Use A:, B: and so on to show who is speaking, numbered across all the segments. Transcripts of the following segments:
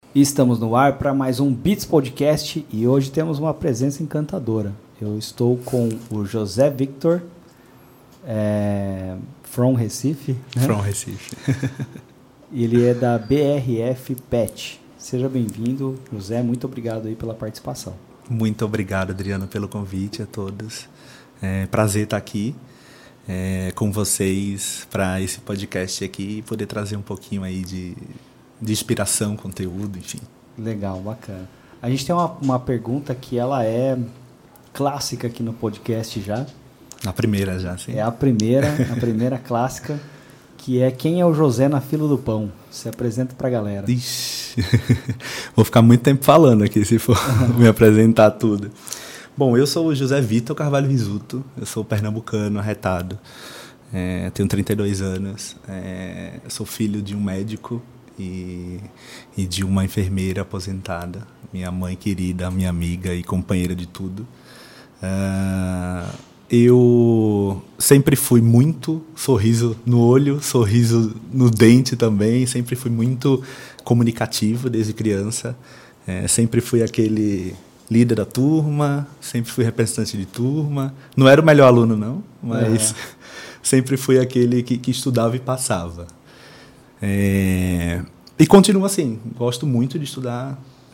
A: Estamos no ar para mais um Beats Podcast e hoje temos uma presença encantadora. Eu estou com o José Victor, from Recife. Né?
B: From Recife.
A: Ele é da BRF Pet. Seja bem-vindo, José. Muito obrigado aí pela participação.
B: Muito obrigado, Adriano, pelo convite a todos. É prazer estar aqui com vocês para esse podcast aqui e poder trazer um pouquinho aí de inspiração, conteúdo, enfim. Legal,
A: bacana. A gente tem uma pergunta que ela é clássica aqui no podcast já.
B: A primeira já, sim.
A: É a primeira clássica, que é: quem é o José na fila do pão? Se apresenta pra galera.
B: Ixi, vou ficar muito tempo falando aqui se for me apresentar tudo. Bom, eu sou o José Vitor Carvalho Risuto, eu sou pernambucano, arretado, tenho 32 anos, sou filho de um médico e de uma enfermeira aposentada, minha mãe querida, minha amiga e companheira de tudo. Eu sempre fui muito sorriso no olho, sorriso no dente também, sempre fui muito comunicativo desde criança, sempre fui aquele líder da turma, sempre fui representante de turma, não era o melhor aluno não, mas sempre fui aquele que estudava e passava. E continuo assim, gosto muito de estudar,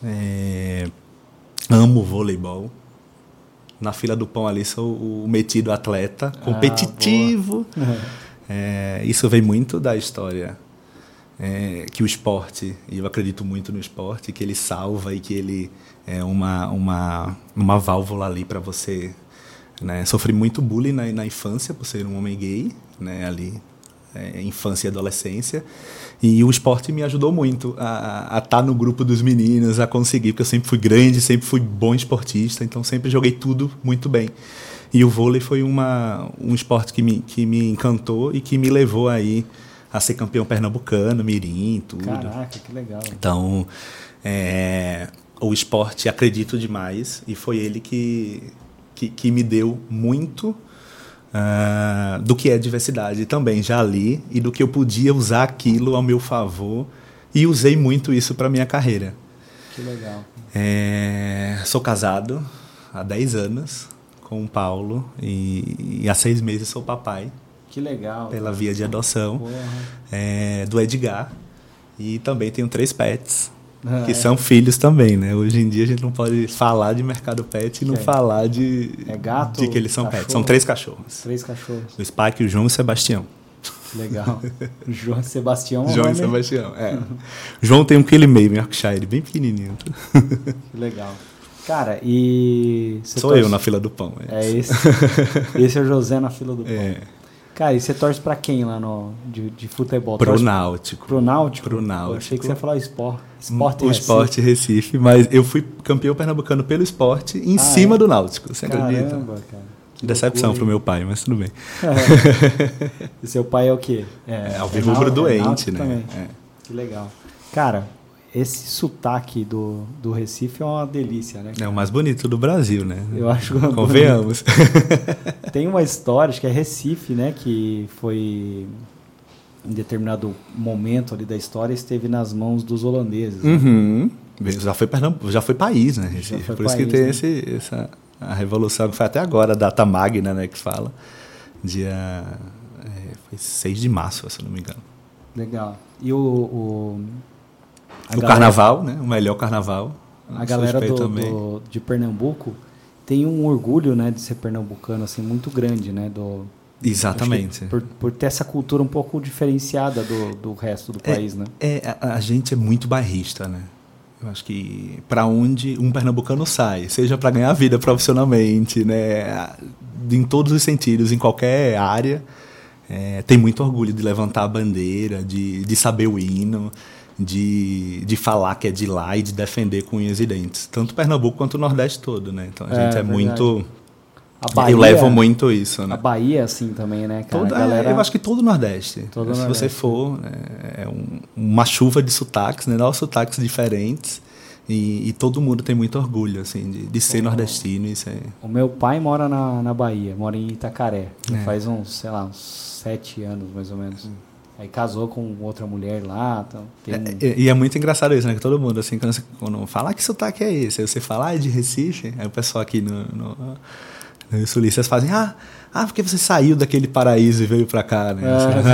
B: amo voleibol. Na fila do pão ali sou o metido atleta, competitivo. Isso vem muito da história, que o esporte, e eu acredito muito no esporte, que ele salva e que ele é uma válvula ali para você, né? Sofri muito bullying na infância por ser um homem gay, né? Ali, infância e adolescência, e o esporte me ajudou muito a estar no grupo dos meninos, a conseguir, porque eu sempre fui grande, sempre fui bom esportista, então sempre joguei tudo muito bem. E o vôlei foi um esporte que me encantou e que me levou aí a ser campeão pernambucano, mirim, tudo.
A: Caraca, que legal.
B: Então, o esporte acredito demais, e foi ele que me deu muito do que é diversidade também, já li, e do que eu podia usar aquilo ao meu favor, e usei muito isso para minha carreira.
A: Que legal.
B: Sou casado há 10 anos com o Paulo, e há 6 meses sou papai.
A: Que legal.
B: Pela via de adoção, do Edgar, e também tenho 3 pets, que são filhos também, né? Hoje em dia a gente não pode falar de mercado pet e não falar de
A: gato,
B: de que eles são
A: cachorro?
B: pets. São 3 cachorros.
A: 3 cachorros.
B: O Spike, o João e o Sebastião.
A: Legal. João e Sebastião.
B: João e Sebastião, João tem 1,5 kg, Yorkshire, bem pequenininho.
A: Que legal. Cara, e...
B: Sou eu na fila do pão.
A: Esse é o José na fila do pão. Cara, e você torce pra quem lá de futebol?
B: Pro Náutico.
A: Pro Náutico?
B: Pro Náutico.
A: Eu achei que você ia falar Sport
B: o Sport Recife, mas eu fui campeão pernambucano pelo Sport em cima do Náutico, você acredita?
A: Caramba, cara.
B: Decepção pro meu pai, mas tudo bem.
A: E seu pai é o quê?
B: Alvirrubro doente, né?
A: Também. Que legal. Cara, esse sotaque do Recife é uma delícia, né?
B: É o mais bonito do Brasil, né?
A: Eu acho.
B: Convenhamos.
A: Tem uma história, acho que é Recife, né? Que foi, em determinado momento ali da história, esteve nas mãos dos holandeses.
B: Uhum. Né? Já foi país, né, Recife? Por país, isso que tem, né? A revolução que foi até agora, a data magna, né, que fala. Foi 6 de março, se eu não me engano.
A: Legal. E o
B: carnaval, né? O melhor carnaval.
A: A galera de Pernambuco tem um orgulho, né, de ser pernambucano, assim, muito grande, né?
B: Exatamente.
A: Por ter essa cultura um pouco diferenciada do resto do país, né?
B: A gente é muito bairrista, né? Eu acho que para onde um pernambucano sai, seja para ganhar vida profissionalmente, né, em todos os sentidos, em qualquer área, tem muito orgulho de levantar a bandeira, de saber o hino, de falar que é de lá e de defender com unhas e dentes. Tanto Pernambuco quanto o Nordeste todo, né? Então a gente é muito... eu levo muito isso, né?
A: A Bahia, assim, também, né, cara?
B: Eu acho que todo o Nordeste. Se você for, uma chuva de sotaques, né? Nós sotaques diferentes. E todo mundo tem muito orgulho, assim, de ser nordestino.
A: O meu pai mora na Bahia, mora em Itacaré. Faz uns 7 anos, mais ou menos. Aí casou com outra mulher lá. Então,
B: e é muito engraçado isso, né? Que todo mundo, assim, quando fala que sotaque é esse, aí você fala, é de Recife, aí o pessoal aqui no Sulistas fazem, porque você saiu daquele paraíso e veio pra cá, né?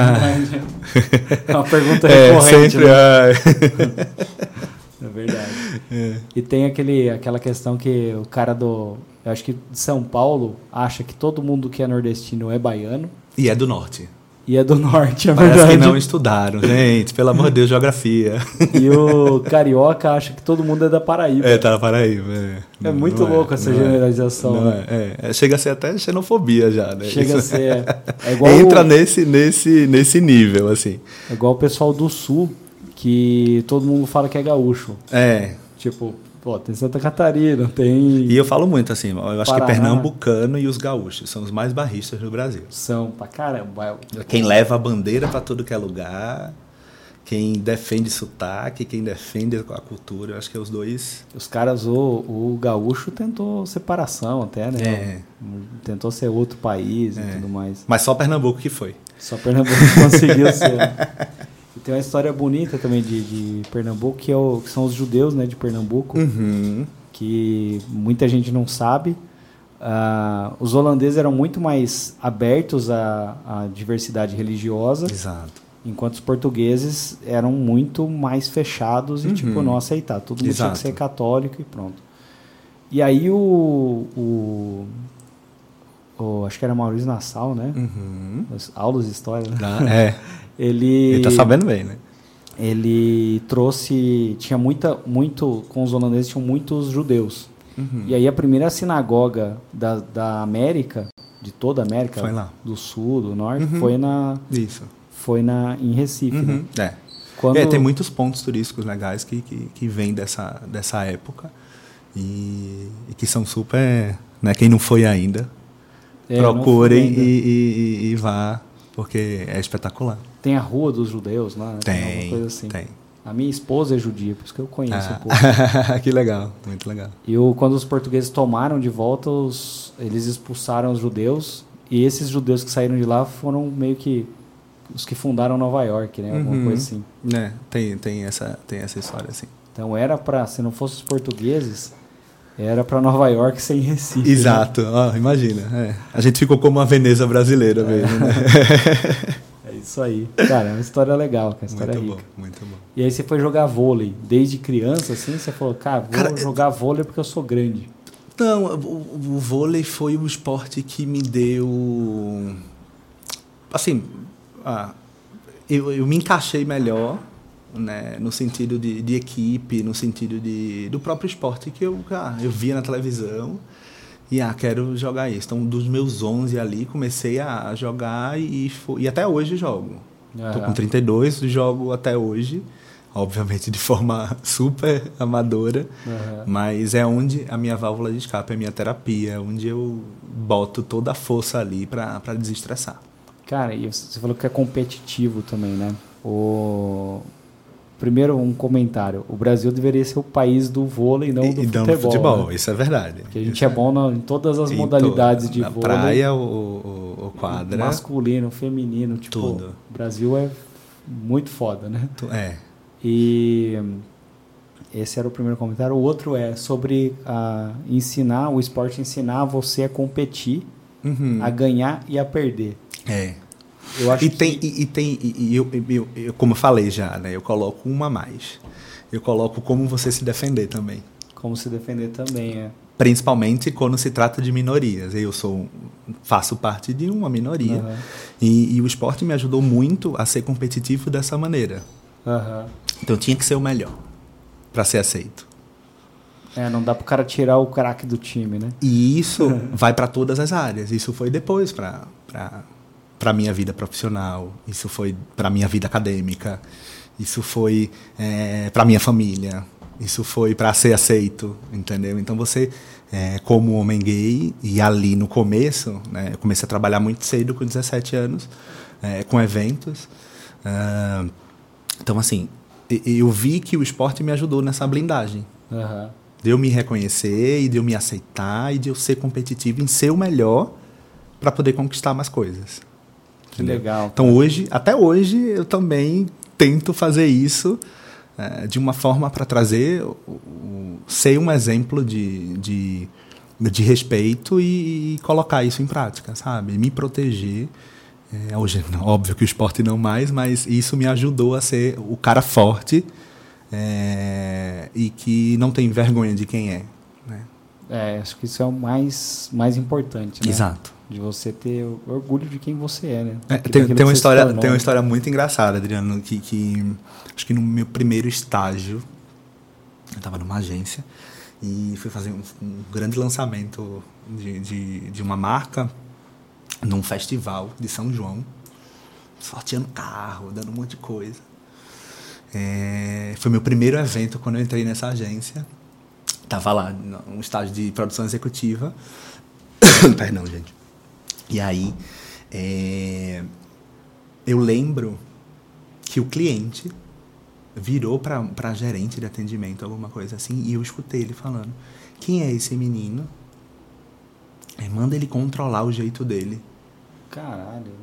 A: É uma pergunta recorrente.
B: Sempre,
A: né? É verdade. E tem aquela questão que o cara eu acho que de São Paulo acha que todo mundo que é nordestino é baiano.
B: E é do norte.
A: E é do norte, é
B: Parece
A: verdade.
B: que não estudaram, gente. Pelo amor de Deus, geografia.
A: E o carioca acha que todo mundo é da Paraíba.
B: Tá na Paraíba.
A: É muito louco essa generalização.
B: Não
A: né?
B: Chega a ser até xenofobia já, né?
A: Chega a ser... É igual
B: entra nesse nível, assim.
A: É igual o pessoal do Sul, que todo mundo fala que é gaúcho. Tipo... Pô, tem Santa Catarina, tem...
B: E eu falo muito assim, eu acho
A: Paraná.
B: que pernambucano e os gaúchos são os mais barristas do Brasil.
A: São pra caramba.
B: Quem leva a bandeira pra tudo que é lugar, quem defende sotaque, quem defende a cultura, eu acho que é os dois.
A: Os caras, o gaúcho tentou separação até, né? Tentou ser outro país e tudo mais.
B: Mas só Pernambuco que foi.
A: Só Pernambuco conseguiu ser. E tem uma história bonita também de Pernambuco, que são os judeus, né, de Pernambuco, que muita gente não sabe. Os holandeses eram muito mais abertos à diversidade religiosa.
B: Exato.
A: Enquanto os portugueses eram muito mais fechados e, tipo, não aceitar. Todo mundo tinha que ser católico e pronto. E aí acho que era Maurício Nassau, né? As aulas de história, né? Ele
B: tá sabendo bem, né?
A: Ele trouxe... com os holandeses tinham muitos judeus. E aí a primeira sinagoga da América, de toda a América,
B: foi lá.
A: Do Sul, do Norte, foi em Recife. Né?
B: Tem muitos pontos turísticos legais que vêm dessa época e que são super... Né, quem não foi ainda, procurem e vá, porque é espetacular.
A: Tem a Rua dos Judeus lá? Né?
B: Tem,
A: coisa assim.
B: tem.
A: A minha esposa é judia, por isso que eu conheço um pouco.
B: Que legal, muito legal.
A: E quando os portugueses tomaram de volta, eles expulsaram os judeus, e esses judeus que saíram de lá foram meio que os que fundaram Nova York, né? Alguma coisa assim.
B: Tem essa história, assim.
A: Então se não fossem os portugueses, era para Nova York sem Recife.
B: Exato, né? Imagina. A gente ficou como a Veneza brasileira mesmo, né?
A: É isso aí. Cara, é uma história legal, uma história rica.
B: Muito bom.
A: E aí você foi jogar vôlei. Desde criança, assim, você falou, vou jogar vôlei porque eu sou grande.
B: Não, o vôlei foi o esporte que me deu... Assim, eu me encaixei melhor, né, no sentido de equipe, no sentido do próprio esporte que eu via na televisão e quero jogar isso. Então, dos meus 11 ali, comecei a jogar e até hoje jogo. Estou com 32, jogo até hoje, obviamente de forma super amadora, mas é onde a minha válvula de escape, é a minha terapia, é onde eu boto toda a força ali para desestressar. Cara,
A: e você falou que é competitivo também, né? Primeiro, um comentário. O Brasil deveria ser o país do vôlei, não do futebol.
B: Né? Isso é verdade.
A: Porque a gente é bom em todas as modalidades de vôlei.
B: Na praia, o quadra.
A: Masculino, feminino, tipo... Tudo. O Brasil é muito foda, né? E esse era o primeiro comentário. O outro é sobre o esporte ensinar você a competir, a ganhar e a perder. Eu acho eu, como eu falei já, né? Eu coloco uma a mais. Eu coloco como você se defender também. Como se defender também, Principalmente quando se trata de minorias. Eu faço parte de uma minoria. E o esporte me ajudou muito a ser competitivo dessa maneira. Então tinha que ser o melhor para ser aceito. Não dá pro cara tirar o craque do time, né?
B: E isso vai para todas as áreas. Isso foi depois para a minha vida profissional, isso foi para a minha vida acadêmica, isso foi para a minha família, isso foi para ser aceito, entendeu? Então você, como homem gay, e ali no começo, né, eu comecei a trabalhar muito cedo, com 17 anos, com eventos. Então, assim, eu vi que o esporte me ajudou nessa blindagem. De eu me reconhecer, e de eu me aceitar, e de eu ser competitivo em ser o melhor para poder conquistar mais coisas. Que legal. Então, até hoje, eu também tento fazer isso de uma forma para trazer, ser um exemplo de respeito e colocar isso em prática, sabe? Me proteger. Hoje, óbvio que o esporte não mais, mas isso me ajudou a ser o cara forte e que não tem vergonha de quem é. Né?
A: Acho que isso é o mais importante, né?
B: Exato.
A: De você ter orgulho de quem você é, né?
B: Tem uma história muito engraçada, Adriano, que acho que no meu primeiro estágio, eu estava numa agência e fui fazer um grande lançamento de uma marca num festival de São João, sorteando carro, dando um monte de coisa. Foi meu primeiro evento quando eu entrei nessa agência. Estava lá, um estágio de produção executiva. Perdão, gente. E aí, eu lembro que o cliente virou para a gerente de atendimento, alguma coisa assim, e eu escutei ele falando: quem é esse menino? Manda ele controlar o jeito dele.
A: Caralho.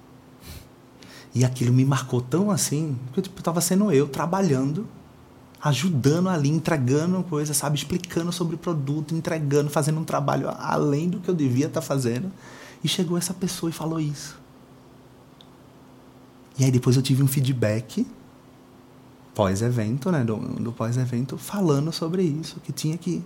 B: E aquilo me marcou tão assim, que eu estava sendo eu, trabalhando, ajudando ali, entregando coisa, sabe? Explicando sobre o produto, entregando, fazendo um trabalho além do que eu devia estar fazendo. E chegou essa pessoa e falou isso. E aí depois eu tive um feedback pós-evento, né? Do pós-evento, falando sobre isso, que tinha que...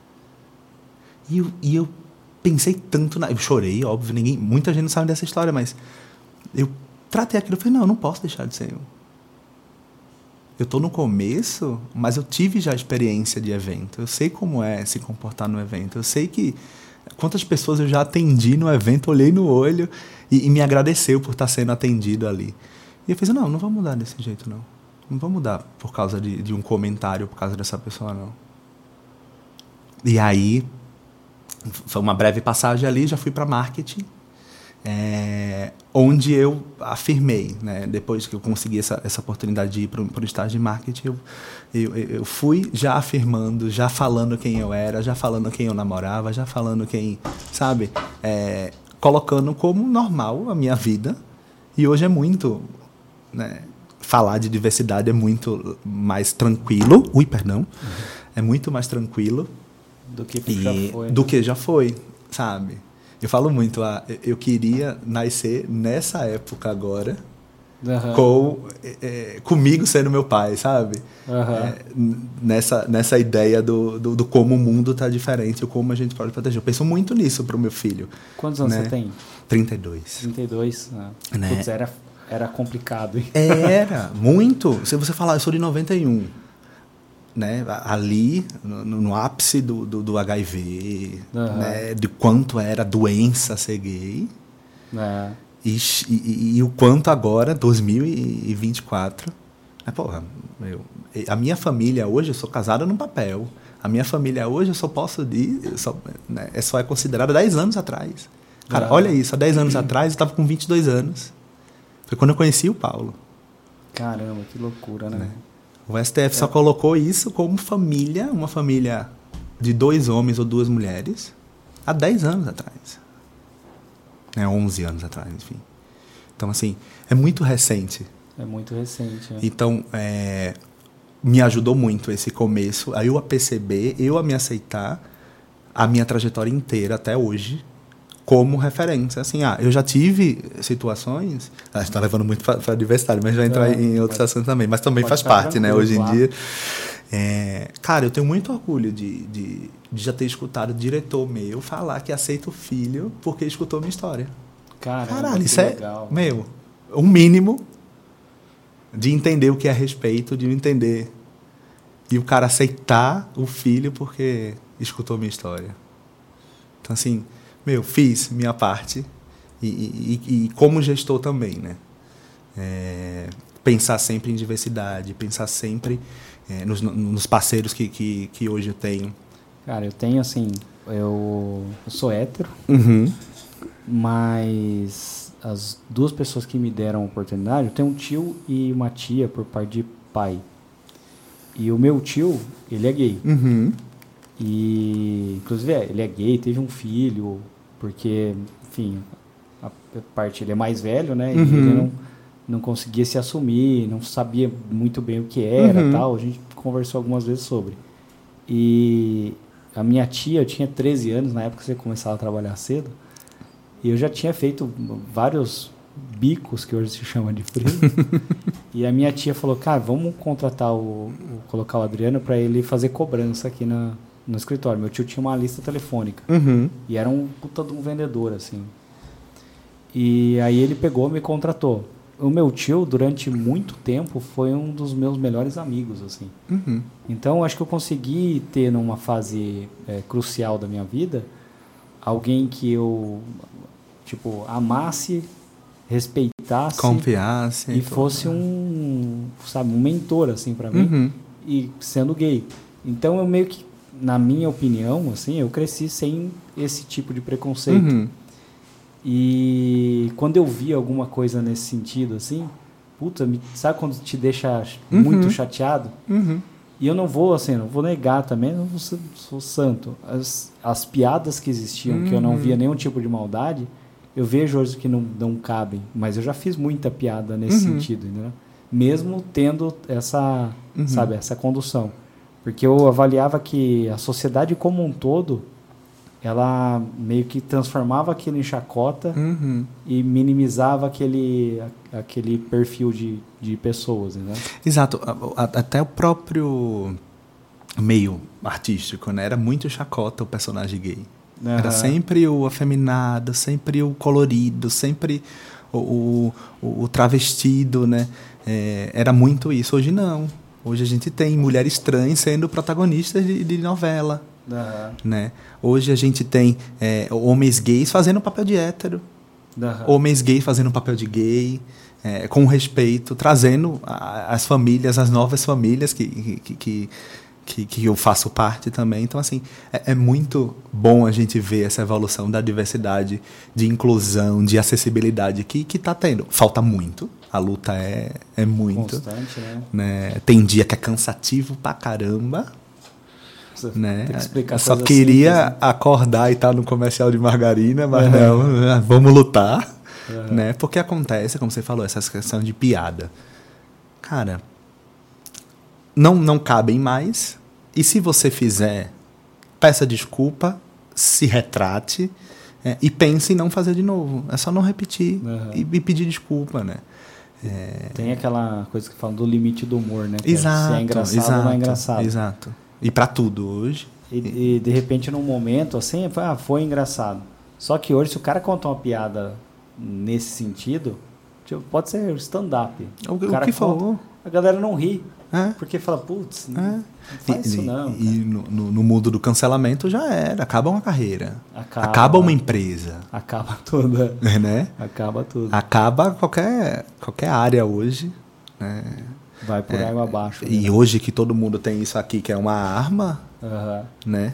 B: E eu pensei tanto... Eu chorei, óbvio, muita gente não sabe dessa história, mas eu tratei aquilo e falei, não, eu não posso deixar de ser eu. Eu estou no começo, mas eu tive já experiência de evento. Eu sei como é se comportar no evento. Eu sei quantas pessoas eu já atendi no evento, olhei no olho e me agradeceu por estar sendo atendido ali. E eu pensei, não vou mudar desse jeito, não. Não vou mudar por causa de um comentário, por causa dessa pessoa, não. E aí, foi uma breve passagem ali, já fui para marketing, onde eu afirmei, né? Depois que eu consegui essa oportunidade de ir para o estágio de marketing, eu fui já afirmando, já falando quem eu era, já falando quem eu namorava, já falando quem, sabe? Colocando como normal a minha vida. E hoje é muito, né? Falar de diversidade é muito mais tranquilo. É muito mais tranquilo do que já foi, sabe? Eu falo muito, eu queria nascer nessa época agora, comigo sendo meu pai, sabe? Nessa ideia do como o mundo está diferente, como a gente pode proteger. Eu penso muito nisso para o meu filho.
A: Quantos anos você tem?
B: 32.
A: 32? Né? Putz, era complicado, hein?
B: Era, muito. Se você falar, eu sou de 91, né? Ali, no ápice do HIV, né? De quanto era a doença ser gay. E o quanto agora, 2024... a minha família hoje, eu sou casado no papel. A minha família hoje, eu só posso né? Só é considerada 10 anos atrás. Cara, olha isso, há 10 anos atrás eu estava com 22 anos. Foi quando eu conheci o Paulo.
A: Caramba, que loucura, né?
B: O STF só colocou isso como família, uma família de 2 homens ou 2 mulheres, há 10 anos atrás. 11 anos atrás, enfim. Então, assim, é muito recente.
A: É muito recente.
B: Então, me ajudou muito esse começo, a eu a perceber, eu a me aceitar, a minha trajetória inteira até hoje, como referência. Assim, eu já tive situações... A gente está levando muito para a diversidade, mas vai entrar em outros assuntos também. Mas também faz parte, né? Hoje em dia. Cara, eu tenho muito orgulho de já ter escutado o diretor meu falar que aceita o filho porque escutou minha história.
A: Caralho,
B: isso legal. Um mínimo de entender o que é respeito, de entender... E o cara aceitar o filho porque escutou minha história. Então, assim... fiz minha parte e como gestor também, né? Pensar sempre em diversidade, pensar sempre nos parceiros que hoje eu tenho.
A: Cara, eu tenho assim, eu sou hétero, mas as 2 pessoas que me deram a oportunidade, eu tenho um tio e uma tia por parte de pai. E o meu tio, ele é gay. E, inclusive, ele é gay, teve um filho... Porque, enfim,
C: a parte, ele é mais velho, né? E ele não conseguia se assumir, não sabia muito bem o que era, tal. A gente conversou algumas vezes sobre. E a minha tia, eu tinha 13 anos, na época que você começava a trabalhar cedo, e eu já tinha feito vários bicos, que hoje se chama de freela. E a minha tia falou, cara, vamos contratar colocar o Adriano para ele fazer cobrança aqui no escritório. Meu tio tinha uma lista telefônica. E era um puta de um vendedor, assim. E aí ele pegou e me contratou. O meu tio, durante muito tempo, foi um dos meus melhores amigos, assim. Então, acho que eu consegui ter, numa fase crucial da minha vida, alguém que eu, tipo, amasse, respeitasse,
B: confiasse
C: e fosse um mentor, assim, para mim, e sendo gay. Então, eu meio que, na minha opinião, assim, eu cresci sem esse tipo de preconceito. E quando eu vi alguma coisa nesse sentido, assim, puta, sabe quando te deixa muito chateado? E eu não vou, assim, não vou negar também, não sou santo. As piadas que existiam, que eu não via nenhum tipo de maldade, eu vejo hoje que não cabem. Mas eu já fiz muita piada nesse sentido, entendeu? Mesmo tendo essa, sabe, essa condução. Porque eu avaliava que a sociedade como um todo, ela meio que transformava aquilo em chacota e minimizava aquele perfil de pessoas, né?
B: Exato. Até o próprio meio artístico, né? Era muito chacota o personagem gay. Era sempre o afeminado, sempre o colorido, sempre o travestido, né? Era muito isso. Hoje não. Hoje a gente tem mulheres trans sendo protagonistas de novela. Né? Hoje a gente tem homens gays fazendo o papel de hétero, homens gays fazendo o papel de gay, com respeito, trazendo as famílias, as novas famílias que eu faço parte também. Então, assim, é muito bom a gente ver essa evolução da diversidade, de inclusão, de acessibilidade que está tendo. Falta muito, a luta é muito
C: constante,
B: né? Tem dia que é cansativo pra caramba. Né?
C: Eu
B: só queria acordar e estar no comercial de margarina, mas não, vamos lutar, né? Porque acontece, como você falou, essa questão de piada, cara, não cabem mais, e se você fizer, peça desculpa, se retrate, e pense em não fazer de novo. É só não repetir e pedir desculpa, né?
C: Tem aquela coisa que fala do limite do humor, né?
B: Exato,
C: se é engraçado ou não é engraçado.
B: Exato. E para tudo hoje.
C: E de repente, num momento assim, foi engraçado. Só que hoje, se o cara conta uma piada nesse sentido, tipo, pode ser stand-up.
B: O que falou?
C: A galera não ri. Porque fala, putz, não faz isso não.
B: E no mundo do cancelamento já era. Acaba uma carreira. Acaba uma empresa.
C: Acaba tudo.
B: Né?
C: Acaba tudo.
B: Acaba qualquer área hoje. Né?
C: Vai por água abaixo.
B: E né? Hoje que todo mundo tem isso aqui, que é uma arma, né?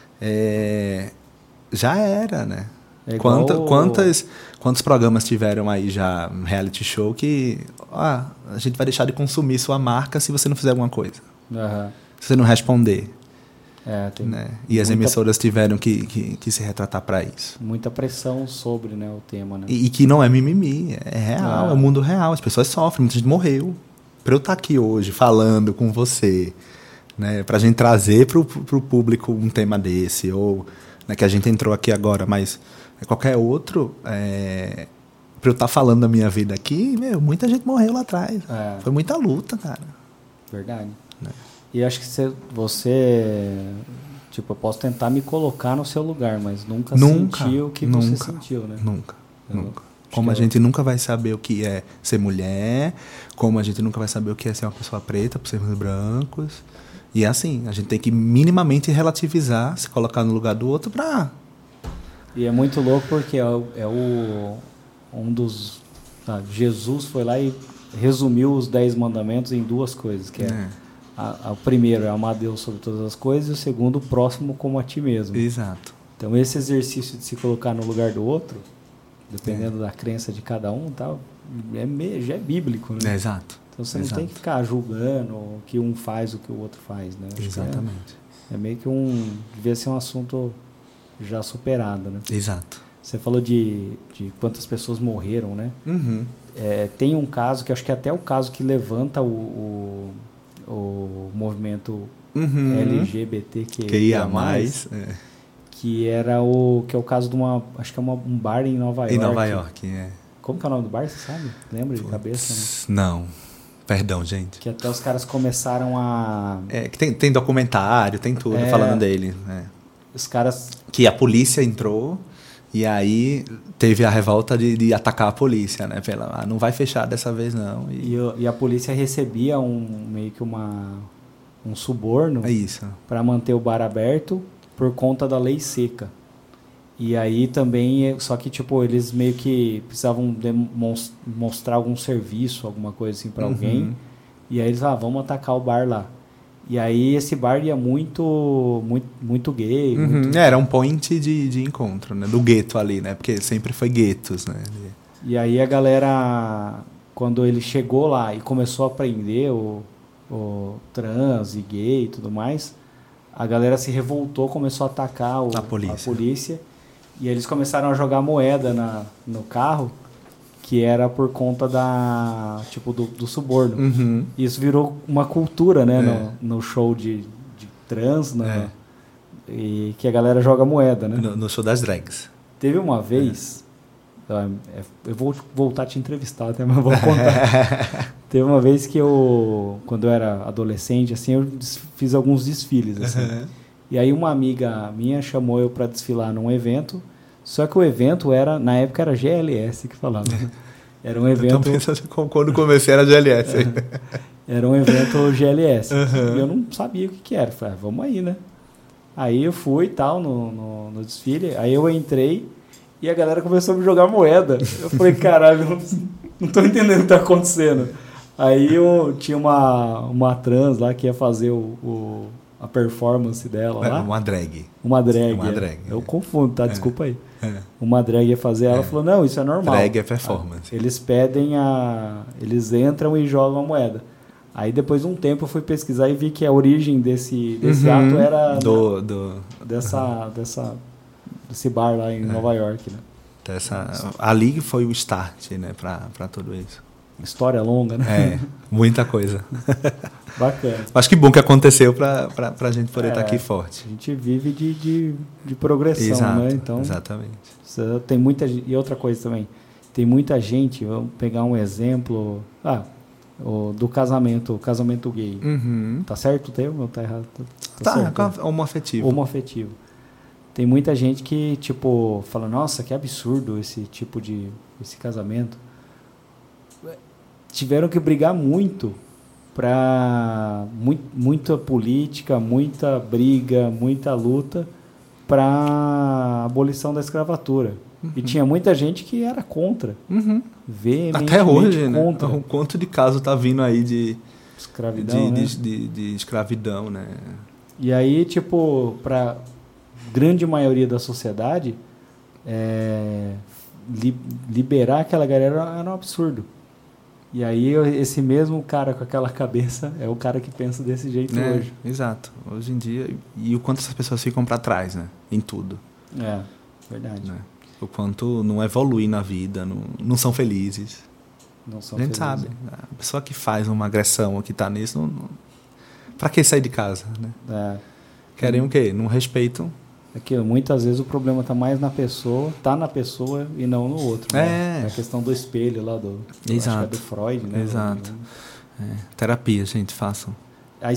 B: Já era, né? Quantos programas tiveram aí já, reality show, que a gente vai deixar de consumir sua marca se você não fizer alguma coisa. Se você não responder. Né? E as emissoras tiveram que se retratar para isso.
C: Muita pressão sobre, né, o tema. Né?
B: E que não é mimimi, é real, é o mundo real. As pessoas sofrem, muita gente morreu. Para eu estar aqui hoje falando com você, né, para a gente trazer para o público um tema desse, ou né, que a gente entrou aqui agora, mas qualquer outro, para eu estar falando da minha vida aqui, muita gente morreu lá atrás. Foi muita luta, cara.
C: Verdade. Né? E acho que você, tipo, eu posso tentar me colocar no seu lugar, mas nunca senti o que você sentiu, né?
B: Nunca. Como a gente nunca vai saber o que é ser mulher, como a gente nunca vai saber o que é ser uma pessoa preta por sermos brancos. E assim, a gente tem que minimamente relativizar, se colocar no lugar do outro pra...
C: E é muito louco porque Jesus foi lá e resumiu os 10 mandamentos em 2 coisas, que o primeiro é amar a Deus sobre todas as coisas, e o segundo, o próximo como a ti mesmo.
B: Exato.
C: Então esse exercício de se colocar no lugar do outro, dependendo da crença de cada um, tal, já é bíblico, né?
B: Exato.
C: Então você não tem que ficar julgando o que um faz, o que o outro faz, né? Acho
B: exatamente.
C: É meio que devia ser um assunto já superado, né?
B: Exato.
C: Você falou de quantas pessoas morreram, né? Tem um caso que acho que é até o caso que levanta o movimento LGBTQIA+, que era que é o caso de acho que é um bar em Nova York.
B: Em Nova York, é.
C: Como que é o nome do bar, você sabe? Lembra de cabeça?
B: Não. Perdão, gente.
C: Que até os caras começaram a...
B: que tem documentário, tem tudo falando dele.
C: Os caras...
B: Que a polícia entrou e aí teve a revolta de atacar a polícia, né? Não vai fechar dessa vez, não.
C: E a polícia recebia meio que um suborno para manter o bar aberto por conta da lei seca. E aí também, só que tipo, eles meio que precisavam mostrar algum serviço, alguma coisa assim para alguém. E aí eles, vamos atacar o bar lá. E aí esse bar ia muito gay.
B: Era um point de encontro, né? Do gueto ali, né? Porque sempre foi guetos, né?
C: E aí a galera, quando ele chegou lá e começou a prender o trans e gay e tudo mais, a galera se revoltou, começou a atacar a polícia. E eles começaram a jogar moeda no carro, que era por conta do suborno. E isso virou uma cultura, né? No show de trans, né? E que a galera joga moeda, né?
B: No show das drags.
C: Teve uma vez... Eu vou voltar a te entrevistar, até, mas vou contar. Teve uma vez que quando eu era adolescente, assim, eu fiz alguns desfiles, assim. E aí uma amiga minha chamou eu para desfilar num evento, só que o evento na época era GLS que falava. Era um evento...
B: Eu pensando quando comecei era GLS.
C: Era um evento GLS. E eu não sabia o que era. Falei, vamos aí, né? Aí eu fui e tal no desfile, aí eu entrei e a galera começou a me jogar moeda. Eu falei, caralho, não tô entendendo o que tá acontecendo. Aí tinha uma trans lá que ia fazer a performance dela lá.
B: Uma drag.
C: Uma drag. Eu confundo, tá? Desculpa aí. Uma drag ia fazer, ela falou, não, isso é normal.
B: Drag é performance.
C: Eles eles entram e jogam a moeda. Aí depois de um tempo eu fui pesquisar e vi que a origem desse ato era desse bar lá em Nova York, né?
B: Ali foi o start, né, para tudo isso.
C: História longa, né?
B: Muita coisa.
C: Bacana.
B: Acho que bom que aconteceu para a gente poder estar aqui forte.
C: A gente vive de progressão,
B: exato,
C: né? Então,
B: exatamente.
C: Tem muita, e outra coisa também, tem muita gente, vamos pegar um exemplo, do casamento gay. Tá certo o termo ou tá errado?
B: Tá homoafetivo.
C: Homoafetivo. Tem muita gente que, tipo, fala, nossa, que absurdo esse casamento. Tiveram que brigar muito para muita política, muita briga, muita luta para abolição da escravidura. E tinha muita gente que era contra.
B: Até hoje,
C: contra.
B: Né? Um conto de caso tá vindo aí de
C: escravidão,
B: de escravidão, né?
C: E aí, tipo, para grande maioria da sociedade, liberar aquela galera era um absurdo. E aí esse mesmo cara com aquela cabeça é o cara que pensa desse jeito hoje.
B: Exato. Hoje em dia, e o quanto essas pessoas ficam para trás, né? Em tudo.
C: Verdade.
B: Né? O quanto não evoluem na vida, não são felizes.
C: Não são
B: a gente
C: felizes.
B: sabe. A pessoa que faz uma agressão ou que está nisso, para que sair de casa, né? Querem o quê? Não respeitam.
C: Muitas vezes o problema está mais na pessoa e não no outro. Né? É a questão do espelho lá acho que é do Freud, né?
B: Exato. Terapia, gente, façam.
C: Aí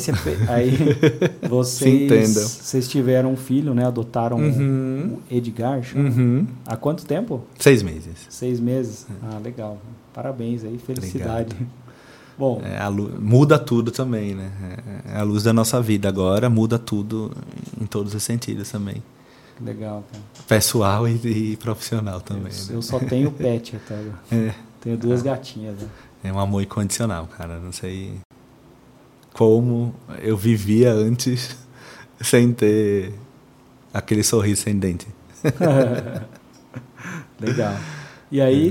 C: vocês tiveram um filho, né? Adotaram o Edgar, chama? Há quanto tempo?
B: 6 meses.
C: 6 meses? Legal. Parabéns aí, felicidade. Bom,
B: muda tudo também, né? É a luz da nossa vida agora, muda tudo em todos os sentidos também.
C: Legal, cara.
B: Pessoal e profissional também.
C: Eu só tenho pet até agora. Tenho 2 gatinhas. Né?
B: É um amor incondicional, cara. Não sei como eu vivia antes sem ter aquele sorriso sem dente.
C: Legal. E aí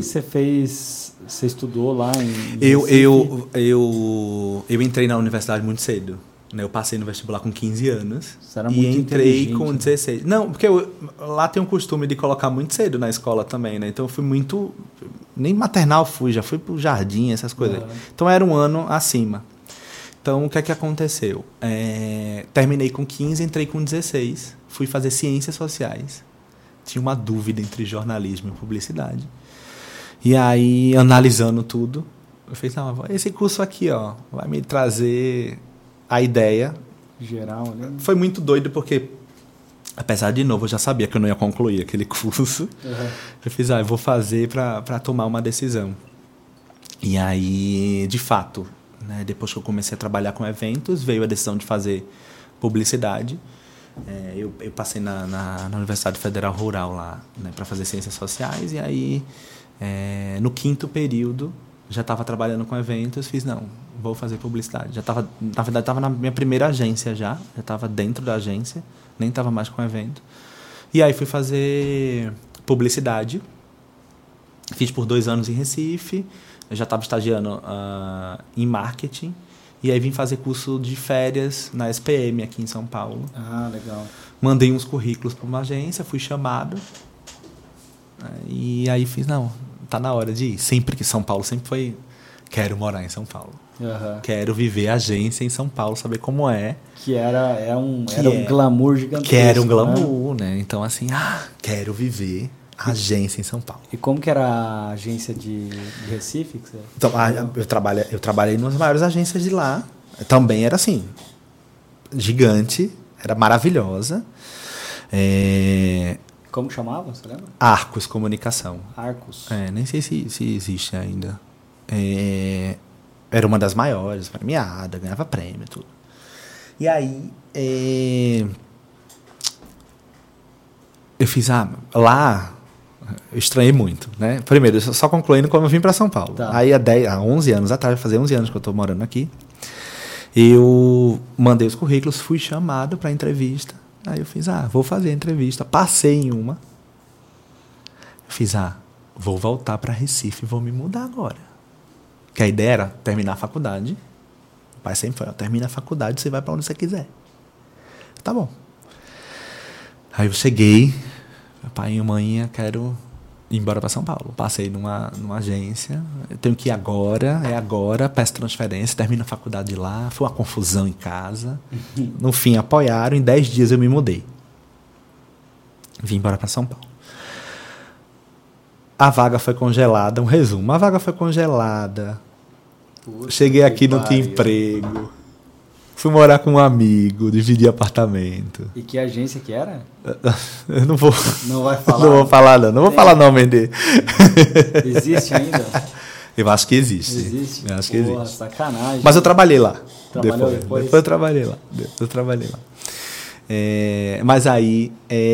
C: você estudou lá em
B: eu entrei na universidade muito cedo, né? Eu passei no vestibular com 15 anos.
C: Você era muito
B: entrei com 16. Né? Não, porque lá tem um costume de colocar muito cedo na escola também, né? Então eu fui muito... Nem maternal fui, já fui pro jardim, essas coisas. Então era um ano acima. Então o que é que aconteceu? Terminei com 15, entrei com 16. Fui fazer ciências sociais. Tinha uma dúvida entre jornalismo e publicidade. E aí, analisando tudo, eu falei, não, esse curso aqui, ó, vai me trazer a ideia.
C: Geral, né?
B: Foi muito doido porque, apesar de novo, eu já sabia que eu não ia concluir aquele curso. Eu fiz, eu vou fazer para tomar uma decisão. E aí, de fato, né, depois que eu comecei a trabalhar com eventos, veio a decisão de fazer publicidade. Eu passei na Universidade Federal Rural lá, né, para fazer ciências sociais. E aí, no 5º período, já estava trabalhando com eventos, fiz, não, vou fazer publicidade. Já estava, na verdade, estava na minha primeira agência já estava dentro da agência, nem estava mais com evento. E aí fui fazer publicidade, fiz por 2 anos em Recife, eu já estava estagiando em marketing, e aí vim fazer curso de férias na SPM aqui em São Paulo.
C: Ah, legal.
B: Mandei uns currículos para uma agência, fui chamado, e aí fiz, não, tá na hora de ir. Sempre que São Paulo sempre foi, quero morar em São Paulo. Quero viver agência em São Paulo, saber como é.
C: Que era um glamour gigantesco.
B: Que era um glamour, né? Então, assim, quero viver agência em São Paulo.
C: E como que era a agência de Recife? Que você...
B: Então, eu trabalhei nas maiores agências de lá. Também era assim, gigante, era maravilhosa.
C: Como chamava, você lembra?
B: Arcos Comunicação.
C: Arcos.
B: Nem sei se existe ainda. Era uma das maiores, premiada, ganhava prêmio e tudo. E aí, eu fiz, lá, eu estranhei muito, né? Primeiro, só concluindo como eu vim para São Paulo.
C: Tá.
B: Aí, há 11 anos atrás, vai fazer 11 anos que eu estou morando aqui, eu mandei os currículos, fui chamado para entrevista. Aí eu fiz, vou fazer a entrevista. Passei em uma. Eu fiz, vou voltar para Recife, vou me mudar agora. Que a ideia era terminar a faculdade. O pai sempre foi, termina a faculdade, você vai para onde você quiser. Tá bom. Aí eu cheguei, pai e mãe, quero ir embora para São Paulo. Passei numa agência, eu tenho que ir agora, peço transferência, termino a faculdade lá, foi uma confusão em casa. No fim, apoiaram, em 10 dias eu me mudei. Vim embora para São Paulo. A vaga foi congelada, um resumo, a vaga foi congelada. Puxa, cheguei aqui, não tinha emprego. Fui morar com um amigo, dividi apartamento.
C: E que agência que era?
B: Eu não vou.
C: Não vai falar?
B: Não vou falar, não. Não vou falar não, Mendes.
C: Existe ainda?
B: Eu acho que existe.
C: Existe?
B: Eu acho que existe.
C: Sacanagem.
B: Mas eu trabalhei lá.
C: Trabalhou depois?
B: Depois eu trabalhei lá. Mas aí,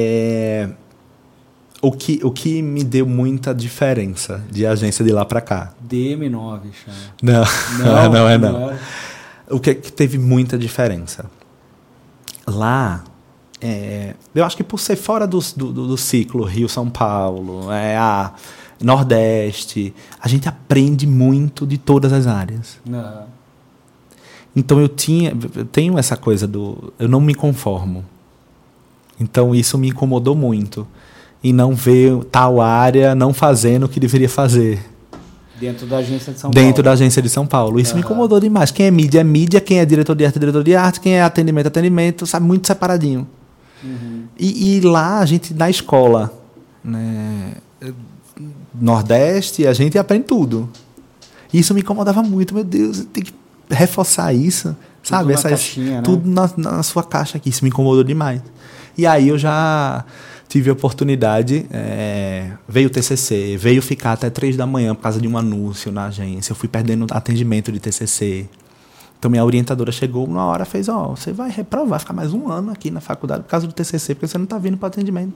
B: o que me deu muita diferença de agência de lá pra cá?
C: DM9, chama.
B: Não é. O que teve muita diferença? Lá, eu acho que por ser fora do ciclo Rio-São Paulo, Nordeste, a gente aprende muito de todas as áreas.
C: Uhum.
B: Então eu tenho essa coisa eu não me conformo. Então isso me incomodou muito. E não ver tal área não fazendo o que deveria fazer.
C: Dentro da agência de São Paulo.
B: Dentro da agência de São Paulo. Isso me incomodou demais. Quem é mídia, quem é diretor de arte, quem é atendimento, sabe, muito separadinho.
C: Uhum.
B: E lá, a gente, na escola, né, Nordeste, a gente aprende tudo. Isso me incomodava muito. Meu Deus, tem que reforçar isso. Sabe?
C: Tudo na caixinha, né?
B: Tudo na sua caixa aqui. Isso me incomodou demais. E aí eu já tive a oportunidade, veio o TCC, veio ficar até 3 da manhã por causa de um anúncio na agência. Eu fui perdendo atendimento de TCC. Então minha orientadora chegou uma hora e fez, você vai reprovar, ficar mais 1 ano aqui na faculdade por causa do TCC, porque você não está vindo para atendimento.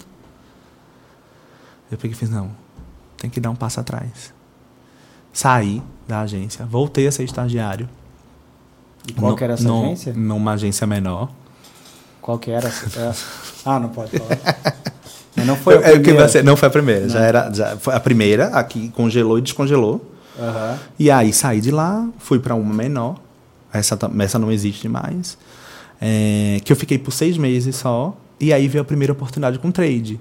B: Eu peguei e fiz, não, tem que dar um passo atrás. Saí da agência, voltei a ser estagiário.
C: E qual que era essa agência?
B: Numa agência menor.
C: Qual que era? Não pode falar. Mas não foi a primeira.
B: Não foi a primeira. Já foi a primeira, aqui congelou e descongelou.
C: Uhum.
B: E aí saí de lá, fui para uma menor. Essa não existe mais. que eu fiquei por 6 meses só, e aí veio a primeira oportunidade com trade.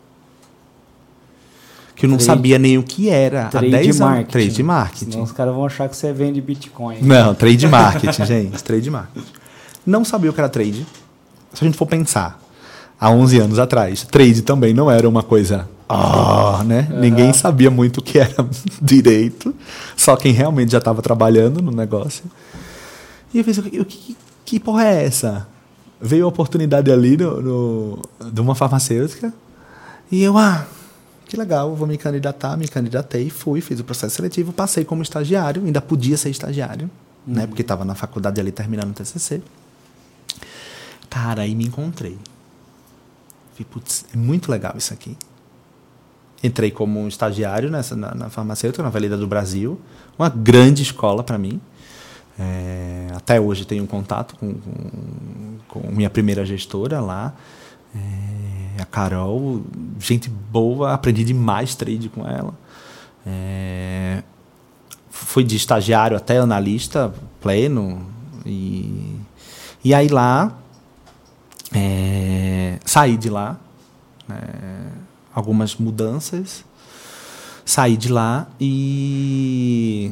B: Que eu não sabia nem o que era.
C: Trade há 10 anos.
B: Trade marketing.
C: Senão os caras vão achar que você vende Bitcoin.
B: Não, trade marketing, gente. Trade marketing. Não sabia o que era trade. Se a gente for pensar, há 11 anos atrás, trade também não era uma coisa... né? Ninguém sabia muito o que era direito. Só quem realmente já estava trabalhando no negócio. E eu pensei, que porra é essa? Veio a oportunidade ali de uma farmacêutica. E eu, que legal, vou me candidatei, fui, fiz o processo seletivo, passei como estagiário, ainda podia ser estagiário, né? Porque estava na faculdade ali terminando o TCC. Cara, aí me encontrei. Falei, putz, é muito legal isso aqui. Entrei como estagiário na farmacêutica, na Avenida do Brasil, uma grande escola para mim. Até hoje tenho contato com minha primeira gestora lá, a Carol, gente boa, aprendi demais trade com ela. Fui de estagiário até analista pleno, e aí lá saí de lá, algumas mudanças, saí de lá e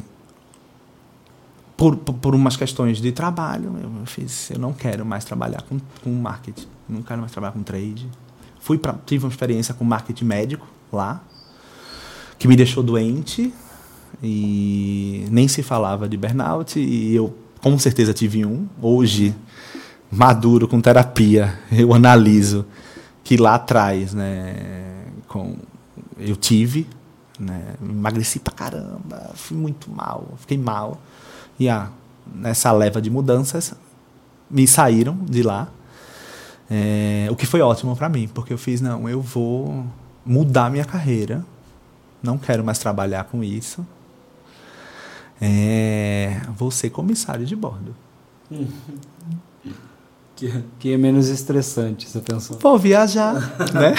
B: por umas questões de trabalho eu não quero mais trabalhar com marketing, não quero mais trabalhar com trade. Tive uma experiência com marketing médico lá, que me deixou doente e nem se falava de burnout, e eu com certeza tive um. Hoje, maduro, com terapia, eu analiso que lá atrás, né, eu tive, né, emagreci pra caramba, fui muito mal, fiquei mal. E nessa leva de mudanças, me saíram de lá. O que foi ótimo para mim, porque eu fiz, eu vou mudar minha carreira, não quero mais trabalhar com isso, vou ser comissário de bordo.
C: Que é menos estressante, você pensou?
B: Vou viajar, né?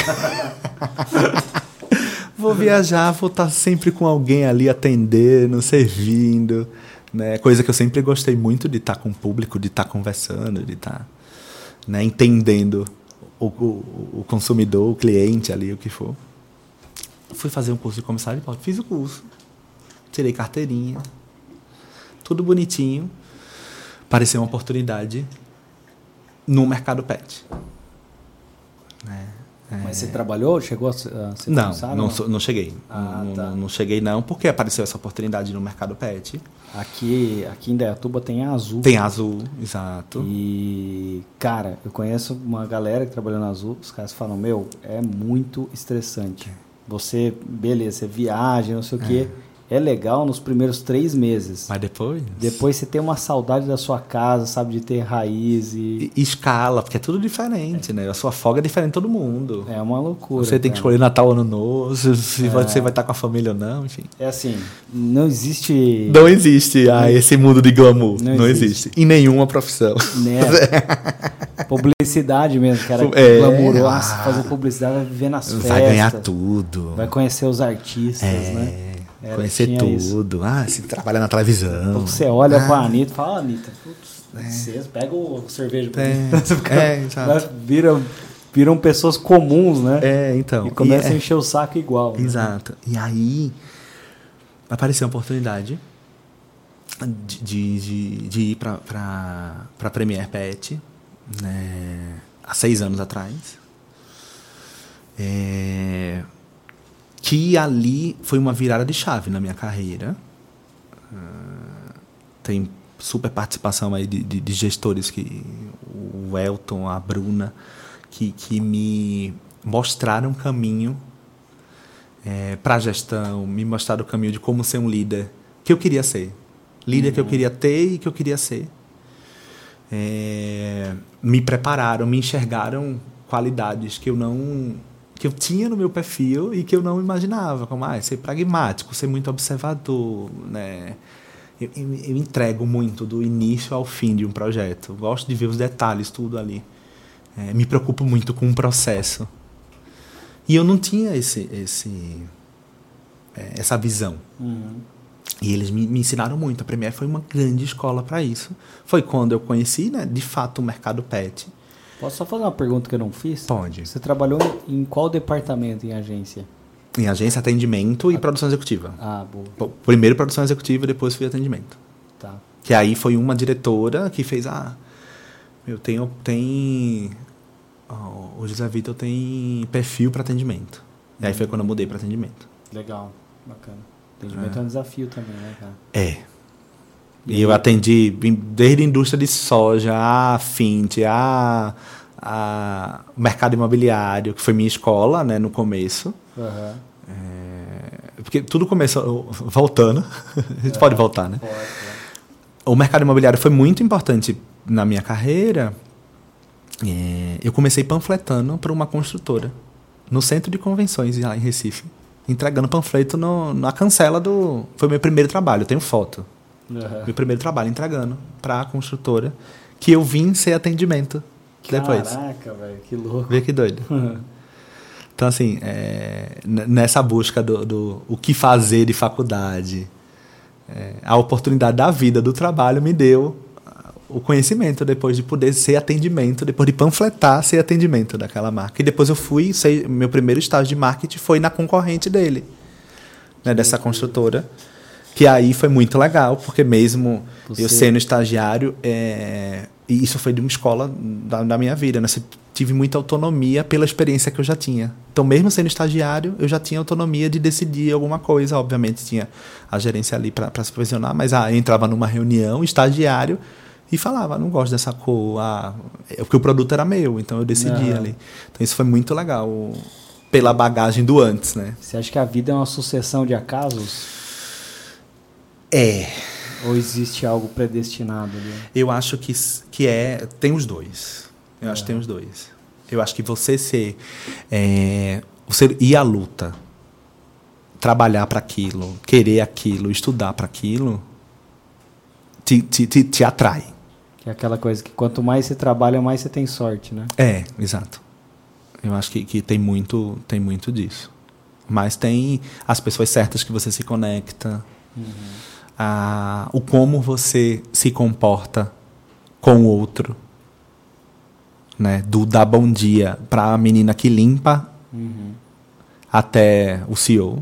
B: Vou viajar, vou estar sempre com alguém ali atendendo, servindo, né? Coisa que eu sempre gostei muito, de estar com o público, de estar conversando, de estar, né, entendendo o consumidor, o cliente ali, o que for. Fui fazer um curso de comissário de bordo, fiz o curso, tirei carteirinha, tudo bonitinho. Pareceu uma oportunidade no mercado pet.
C: Mas você trabalhou? Chegou a ser comissário?
B: Não cheguei. Não cheguei não, porque apareceu essa oportunidade no mercado pet.
C: Aqui em Indaiatuba tem a Azul.
B: Tem a Azul, exato.
C: E, cara, eu conheço uma galera que trabalhou na Azul, os caras falam, é muito estressante. Você, beleza, você viaja, não sei o quê. É legal nos primeiros 3 meses.
B: Mas depois?
C: Depois você tem uma saudade da sua casa, sabe? De ter raiz e
B: escala, porque é tudo diferente, né? A sua folga é diferente de todo mundo.
C: É uma loucura.
B: Você tem que escolher Natal ou Ano Novo, se você vai estar com a família ou não, enfim.
C: É assim, não existe...
B: Não existe esse mundo de glamour. Não existe. Em nenhuma profissão.
C: Né? Publicidade mesmo, cara. Glamouroso, fazer publicidade, vai viver nas festas.
B: Vai ganhar tudo.
C: Vai conhecer os artistas, né?
B: Conhecer tudo. Você trabalha na televisão.
C: Então você olha pra Anitta e fala, Anitta, pega o cerveja pra mim.
B: Exato.
C: Viram pessoas comuns, né?
B: Então.
C: E começam a encher o saco igual.
B: Exato. Né? E aí apareceu a oportunidade de ir pra Premier Pet, né, há 6 anos atrás. Que ali foi uma virada de chave na minha carreira. Tem super participação aí de gestores, o Elton, a Bruna, que me mostraram um caminho para a gestão, me mostraram o caminho de como ser um líder que eu queria ser. Líder que eu queria ter e que eu queria ser. Me prepararam, me enxergaram qualidades que eu tinha no meu perfil e que eu não imaginava, como ser pragmático, ser muito observador, né? Eu entrego muito do início ao fim de um projeto. Gosto de ver os detalhes, tudo ali. Me preocupo muito com o processo. E eu não tinha essa visão. E eles me ensinaram muito. A Premier foi uma grande escola para isso. Foi quando eu conheci, né, de fato, o mercado pet.
C: Posso só fazer uma pergunta que eu não fiz?
B: Pode.
C: Você trabalhou em qual departamento em agência?
B: Em agência, atendimento e produção executiva.
C: Ah, boa.
B: Primeiro produção executiva, depois fui atendimento.
C: Tá.
B: Que aí foi uma diretora que fez, o José Vitor tem perfil para atendimento. E aí foi quando eu mudei para atendimento.
C: Legal, bacana. Atendimento é um desafio também, né, cara?
B: E eu atendi desde a indústria de soja, a Fint, a mercado imobiliário, que foi minha escola, né, no começo.
C: Uhum.
B: Porque tudo começou voltando. A gente pode voltar, né?
C: Pode.
B: O mercado imobiliário foi muito importante na minha carreira. Eu comecei panfletando para uma construtora no centro de convenções lá em Recife, entregando panfleto na cancela do... Foi meu primeiro trabalho, eu tenho foto.
C: Uhum.
B: Meu primeiro trabalho entregando para a construtora, que eu vim ser atendimento depois.
C: Caraca, velho, que louco.
B: Vê que doido. Então, assim, nessa busca do o que fazer de faculdade, a oportunidade da vida, do trabalho, me deu o conhecimento depois de poder ser atendimento, depois de panfletar, ser atendimento daquela marca. E depois eu fui, meu primeiro estágio de marketing foi na concorrente dele, né, dessa construtora, que aí foi muito legal, porque mesmo eu sendo estagiário, e isso foi de uma escola da minha vida, né? Tive muita autonomia pela experiência que eu já tinha. Então, mesmo sendo estagiário, eu já tinha autonomia de decidir alguma coisa. Obviamente, tinha a gerência ali para supervisionar, mas eu entrava numa reunião, estagiário, e falava, não gosto dessa cor, porque o produto era meu, então eu decidia ali. Então, isso foi muito legal, pela bagagem do antes, né?
C: Você acha que a vida é uma sucessão de acasos? Ou existe algo predestinado ali?
B: Eu acho que tem os dois. Eu acho que tem os dois. Eu acho que você ir à luta, trabalhar para aquilo, querer aquilo, estudar para aquilo, te atrai.
C: Que é aquela coisa que quanto mais você trabalha, mais você tem sorte, né?
B: Exato. Eu acho que tem muito disso. Mas tem as pessoas certas que você se conecta. O como você se comporta com o outro, né? Do dar bom dia para a menina que limpa até o CEO.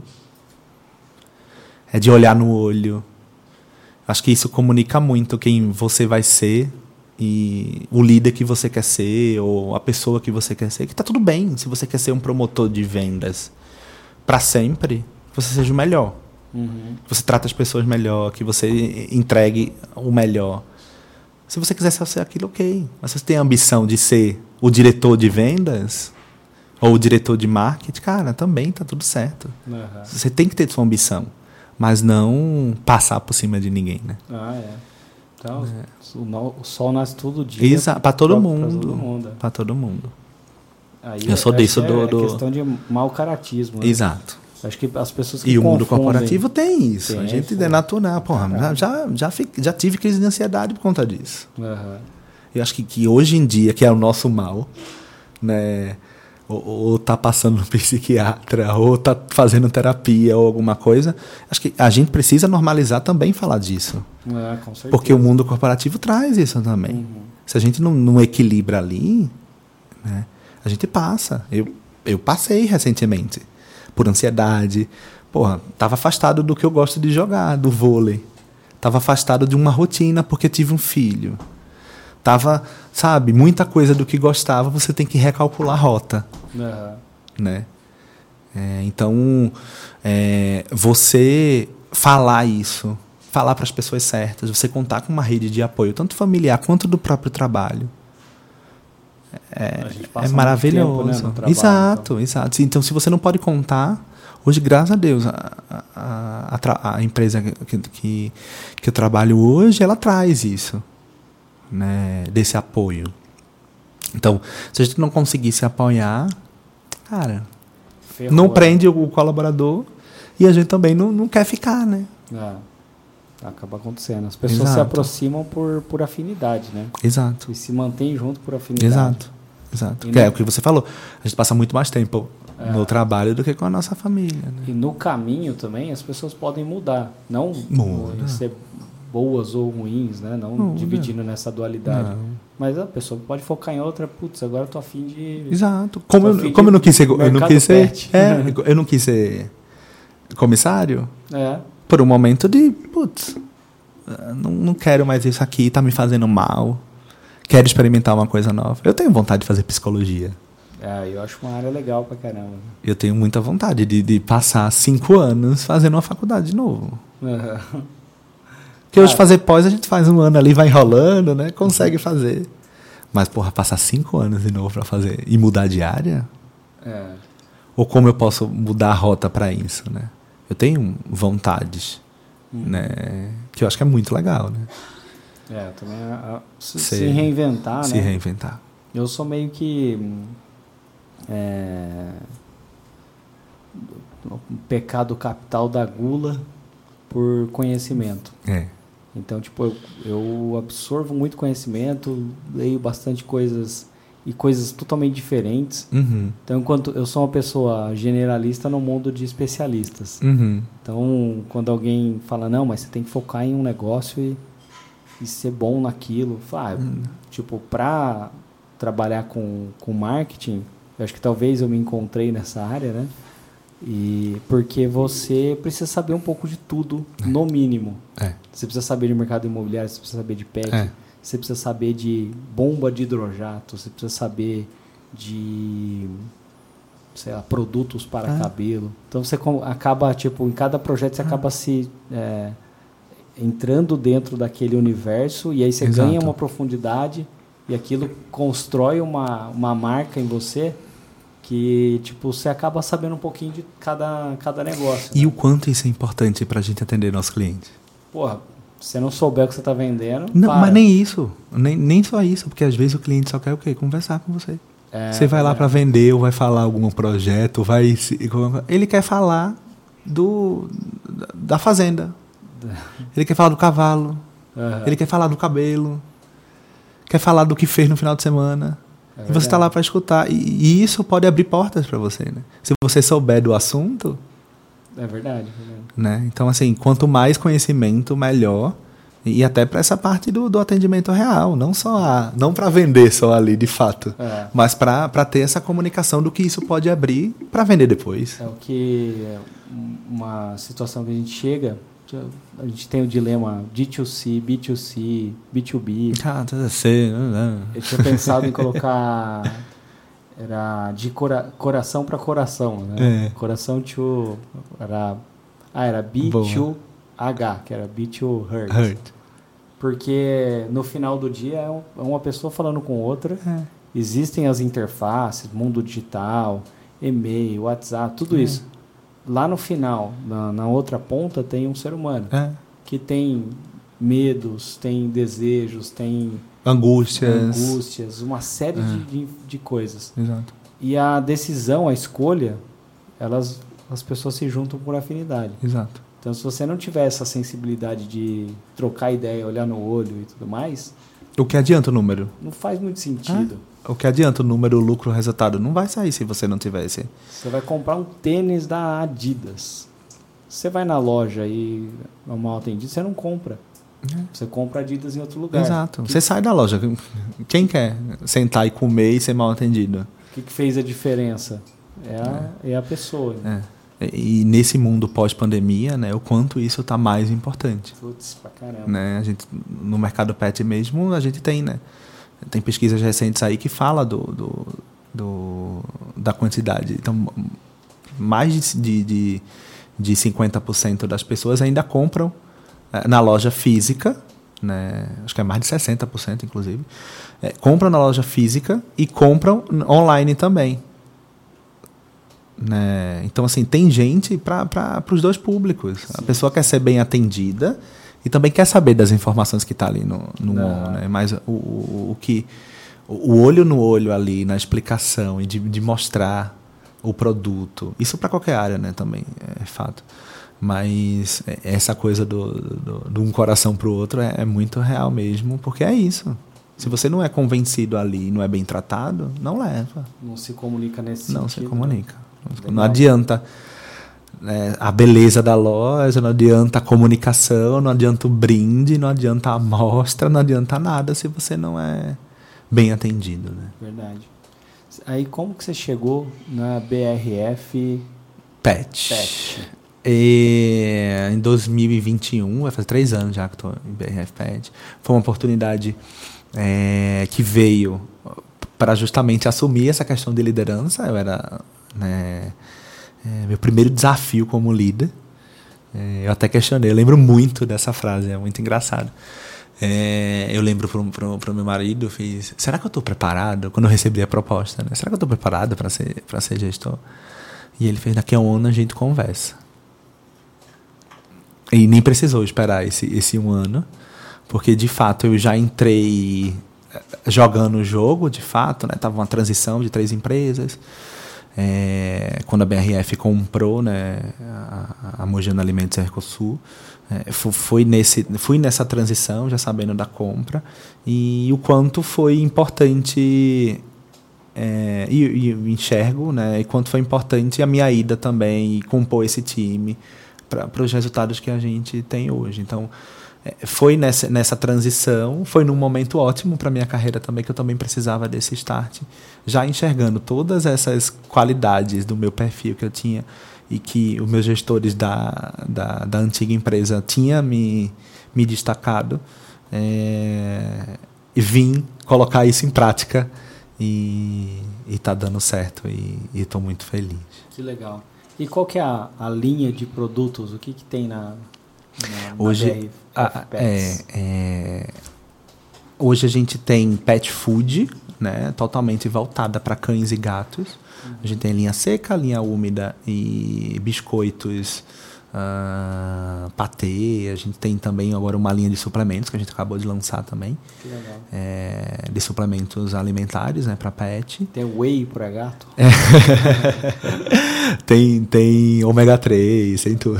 B: É de olhar no olho. Acho que isso comunica muito quem você vai ser e o líder que você quer ser ou a pessoa que você quer ser. Que tá tudo bem se você quer ser um promotor de vendas para sempre, que você seja o melhor. Que você trate as pessoas melhor, que você entregue o melhor. Se você quiser ser aquilo, ok. Mas se você tem a ambição de ser o diretor de vendas ou o diretor de marketing, cara, também tá tudo certo. Você tem que ter sua ambição, mas não passar por cima de ninguém, né?
C: Então, o sol nasce todo dia.
B: Para todo mundo. Para todo mundo.
C: Aí
B: eu sou disso
C: é questão de mau caratismo. Né?
B: Exato.
C: Acho que as pessoas que
B: E o mundo corporativo tem isso. A gente é natural. Já tive crise de ansiedade por conta disso. Eu acho que hoje em dia, que é o nosso mal, né? Ou tá passando no psiquiatra, ou tá fazendo terapia, ou alguma coisa. Acho que a gente precisa normalizar também falar disso.
C: Com certeza.
B: Porque o mundo corporativo traz isso também. Se a gente não equilibra ali, né, a gente passa. Eu passei recentemente por ansiedade. Tava afastado do que eu gosto de jogar, do vôlei. Tava afastado de uma rotina porque tive um filho. Tava, sabe, muita coisa do que gostava, você tem que recalcular a rota. Né? Então, você falar isso, falar para as pessoas certas, você contar com uma rede de apoio, tanto familiar quanto do próprio trabalho, é maravilhoso.
C: Tempo, né, no trabalho,
B: exato. Então, se você não pode contar, hoje, graças a Deus, a empresa que eu trabalho hoje, ela traz isso, né, desse apoio. Então, se a gente não conseguir se apoiar, cara, não prende o colaborador e a gente também não quer ficar, né?
C: Acaba acontecendo. As pessoas se aproximam por afinidade, né?
B: Exato.
C: E se mantêm junto por afinidade.
B: Exato. É o que você falou. A gente passa muito mais tempo no trabalho do que com a nossa família. Né?
C: E no caminho também as pessoas podem mudar. Não ser boas ou ruins, né? Não dividindo nessa dualidade. Não. Mas a pessoa pode focar em outra, putz, agora eu tô afim de...
B: Exato. Como eu não quis ser... Eu não quis ser comissário. Por um momento de, putz, não quero mais isso aqui, tá me fazendo mal. Quero experimentar uma coisa nova. Eu tenho vontade de fazer psicologia.
C: Eu acho uma área legal pra caramba.
B: Eu tenho muita vontade de passar 5 anos fazendo uma faculdade de novo. Porque hoje fazer pós a gente faz 1 ano ali, vai enrolando, né? Consegue fazer. Mas, porra, passar 5 anos de novo pra fazer e mudar de área? Ou como eu posso mudar a rota pra isso, né? Eu tenho vontades, né? Que eu acho que é muito legal, né?
C: Também se reinventar,
B: né? Se reinventar.
C: Eu sou meio que... o pecado capital da gula por conhecimento. Então, tipo, eu absorvo muito conhecimento, leio bastante coisas e coisas totalmente diferentes. Então, enquanto eu sou uma pessoa generalista no mundo de especialistas. Então, quando alguém fala, não, mas você tem que focar em um negócio e ser bom naquilo. Tipo, para trabalhar com marketing, eu acho que talvez eu me encontrei nessa área, né? E porque você precisa saber um pouco de tudo, no mínimo. Você precisa saber de mercado imobiliário, você precisa saber de PEC, você precisa saber de bomba de hidrojato, você precisa saber de, sei lá, produtos para cabelo. Então você acaba, tipo, em cada projeto você acaba se entrando dentro daquele universo e aí você ganha uma profundidade e aquilo constrói uma marca em você que, tipo, você acaba sabendo um pouquinho de cada negócio.
B: E o quanto isso é importante para a gente atender nosso cliente?
C: Porra, se você não souber o que você está vendendo...
B: Não, mas nem isso. Nem só isso, porque às vezes o cliente só quer o quê? Conversar com você. Você vai lá para vender ou vai falar algum projeto, ele quer falar da fazenda. Ele quer falar do cavalo. Ele quer falar do cabelo. Quer falar do que fez no final de semana. E você está lá para escutar. E isso pode abrir portas para você, né? Se você souber do assunto...
C: É verdade.
B: Né? Então, assim, quanto mais conhecimento, melhor. E até para essa parte do atendimento real. Não para vender só ali, de fato. Mas para ter essa comunicação do que isso pode abrir para vender depois.
C: Uma situação que a gente chega... A gente tem o dilema D2C, B2C, B2B. Eu tinha pensado em colocar... Era de coração para coração, né? Coração to... Era B2H, que era B2 Heart. Porque no final do dia é uma pessoa falando com outra. Existem as interfaces, mundo digital, e-mail, WhatsApp, tudo isso. Lá no final, na outra ponta, tem um ser humano que tem medos, tem desejos, tem angústias, uma série de coisas.
B: Exato.
C: E a decisão, a escolha, as pessoas se juntam por afinidade.
B: Exato.
C: Então, se você não tiver essa sensibilidade de trocar ideia, olhar no olho e tudo mais...
B: O que adianta o número?
C: Não faz muito sentido.
B: O que adianta o número, o lucro, o resultado? Não vai sair se você não tiver esse.
C: Você vai comprar um tênis da Adidas. Você vai na loja e é mal atendido, você não compra. Você compra Adidas em outro lugar.
B: Exato. Você sai da loja. Quem quer sentar e comer e ser mal atendido?
C: O que fez a diferença? É a pessoa. Né?
B: E nesse mundo pós-pandemia, né, o quanto isso está mais importante.
C: Putz, pra caramba.
B: Né? A gente, no mercado pet mesmo, a gente tem, né? Tem pesquisas recentes aí que falam da quantidade. Então, mais de 50% das pessoas ainda compram na loja física, né? Acho que é mais de 60%, inclusive. Compram na loja física e compram online também. Né? Então, assim, tem gente para os dois públicos. Sim. A pessoa quer ser bem atendida e também quer saber das informações que está ali no on, né? Mas o olho no olho ali, na explicação e de mostrar o produto, isso para qualquer área, né, também é fato. Mas essa coisa do um coração para o outro é muito real mesmo, porque é isso. Se você não é convencido ali, não é bem tratado, não leva.
C: Não se comunica nesse sentido.
B: Não se comunica. Legal. Não adianta a beleza da loja, não adianta a comunicação, não adianta o brinde, não adianta a amostra, não adianta nada se você não é bem atendido, né?
C: Verdade. Aí como que você chegou na BRF
B: Pet? Em 2021, vai fazer 3 anos já que estou em BRF Pet. Foi uma oportunidade que veio para justamente assumir essa questão de liderança. Eu era meu primeiro desafio como líder. Eu até questionei, eu lembro muito dessa frase, é muito engraçado. Eu lembro para o meu marido, fiz, será que eu estou preparado? Quando eu recebi a proposta, né? Será que eu estou preparado para ser gestor? E ele fez, daqui a um ano a gente conversa. E nem precisou esperar esse 1 ano, porque de fato eu já entrei jogando o jogo, de fato, né? Tava uma transição de 3 empresas. Quando a BRF comprou, né, a Mogiana Alimentos Ercosul, fui nessa transição, já sabendo da compra, e o quanto foi importante, e enxergo, né, e quanto foi importante a minha ida também, e compor esse time para os resultados que a gente tem hoje. Então, foi nessa transição, foi num momento ótimo para a minha carreira também, que eu também precisava desse start, já enxergando todas essas qualidades do meu perfil que eu tinha e que os meus gestores da antiga empresa tinham me destacado, e vim colocar isso em prática e está dando certo e estou muito feliz.
C: Que legal. E qual que é a linha de produtos? O que tem na
B: hoje, hoje a gente tem pet food, né, totalmente voltada para cães e gatos. A gente tem linha seca, linha úmida e biscoitos, patê. A gente tem também agora uma linha de suplementos que a gente acabou de lançar também.
C: Que legal.
B: De suplementos alimentares, né, para pet.
C: Tem whey para gato?
B: Tem ômega 3, tem tudo.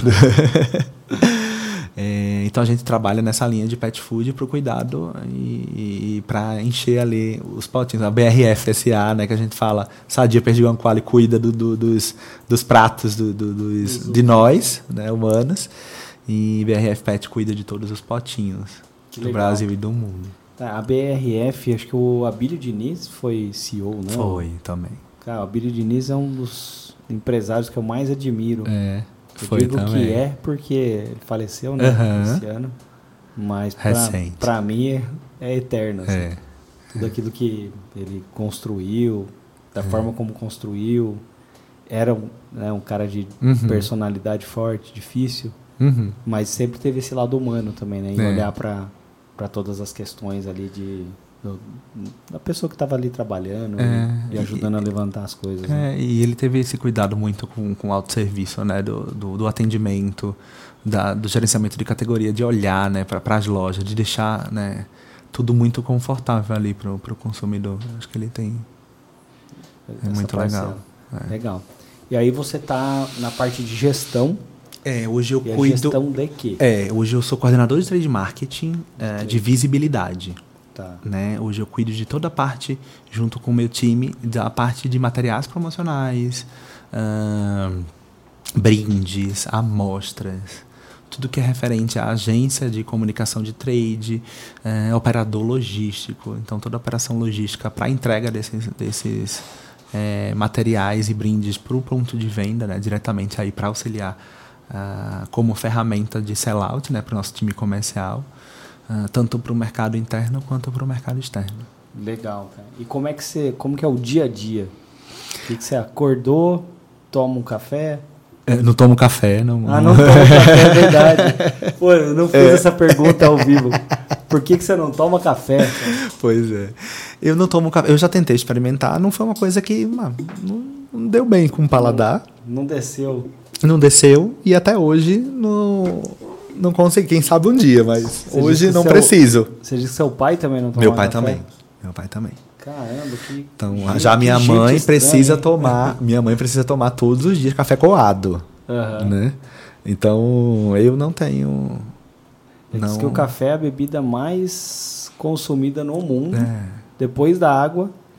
B: Então a gente trabalha nessa linha de pet food para o cuidado e para encher ali os potinhos. A BRF SA, né, que a gente fala, Sadia Perdigão Quali cuida dos pratos de nós, né, humanos, e BRF Pet cuida de todos os potinhos do Brasil e do mundo.
C: A BRF, acho que o Abílio Diniz foi CEO, né?
B: Foi, também.
C: Cara, o Abílio Diniz é um dos empresários que eu mais admiro.
B: Eu digo também.
C: Que porque ele faleceu, né, esse ano, mas para mim é eterno. Assim. Tudo aquilo que ele construiu, da forma como construiu, era um cara de personalidade forte, difícil, mas sempre teve esse lado humano também, né, em olhar para todas as questões ali da pessoa que estava ali trabalhando e ajudando a levantar as coisas. Né?
B: E ele teve esse cuidado muito com o autosserviço, né? Do atendimento, do gerenciamento de categoria, de olhar, né, para as lojas, de deixar, né, tudo muito confortável ali para o consumidor. Acho que ele tem... muito legal.
C: Legal. E aí você está na parte de gestão.
B: Hoje eu cuido...
C: gestão de quê?
B: Hoje eu sou coordenador de trade marketing, de visibilidade.
C: Tá.
B: Né? Hoje eu cuido de toda a parte, junto com o meu time, da parte de materiais promocionais, brindes, amostras, tudo que é referente à agência de comunicação de trade, operador logístico. Então, toda a operação logística para a entrega desses materiais e brindes para o ponto de venda, né? Diretamente aí para auxiliar como ferramenta de sell-out, né? Para o nosso time comercial. Tanto para o mercado interno quanto para o mercado externo.
C: Legal, cara. E como que é o dia a dia? O que você acordou, toma um café?
B: Não tomo café, não.
C: Não tomo café, é verdade. Pô, eu não fiz essa pergunta ao vivo. Por que você não toma café? Cara?
B: Pois é. Eu não tomo café. Eu já tentei experimentar, não foi uma coisa que não deu bem com o paladar.
C: Não desceu.
B: Não desceu e até hoje não consegui, quem sabe um dia, mas hoje não preciso.
C: Você disse que seu pai também não toma
B: Meu pai
C: café?
B: também. Meu pai também.
C: Caramba, que...
B: Então, já minha mãe precisa tomar... Minha mãe precisa tomar todos os dias café coado. Né? Então, eu não tenho...
C: Diz que o café é a bebida mais consumida no mundo, depois da água,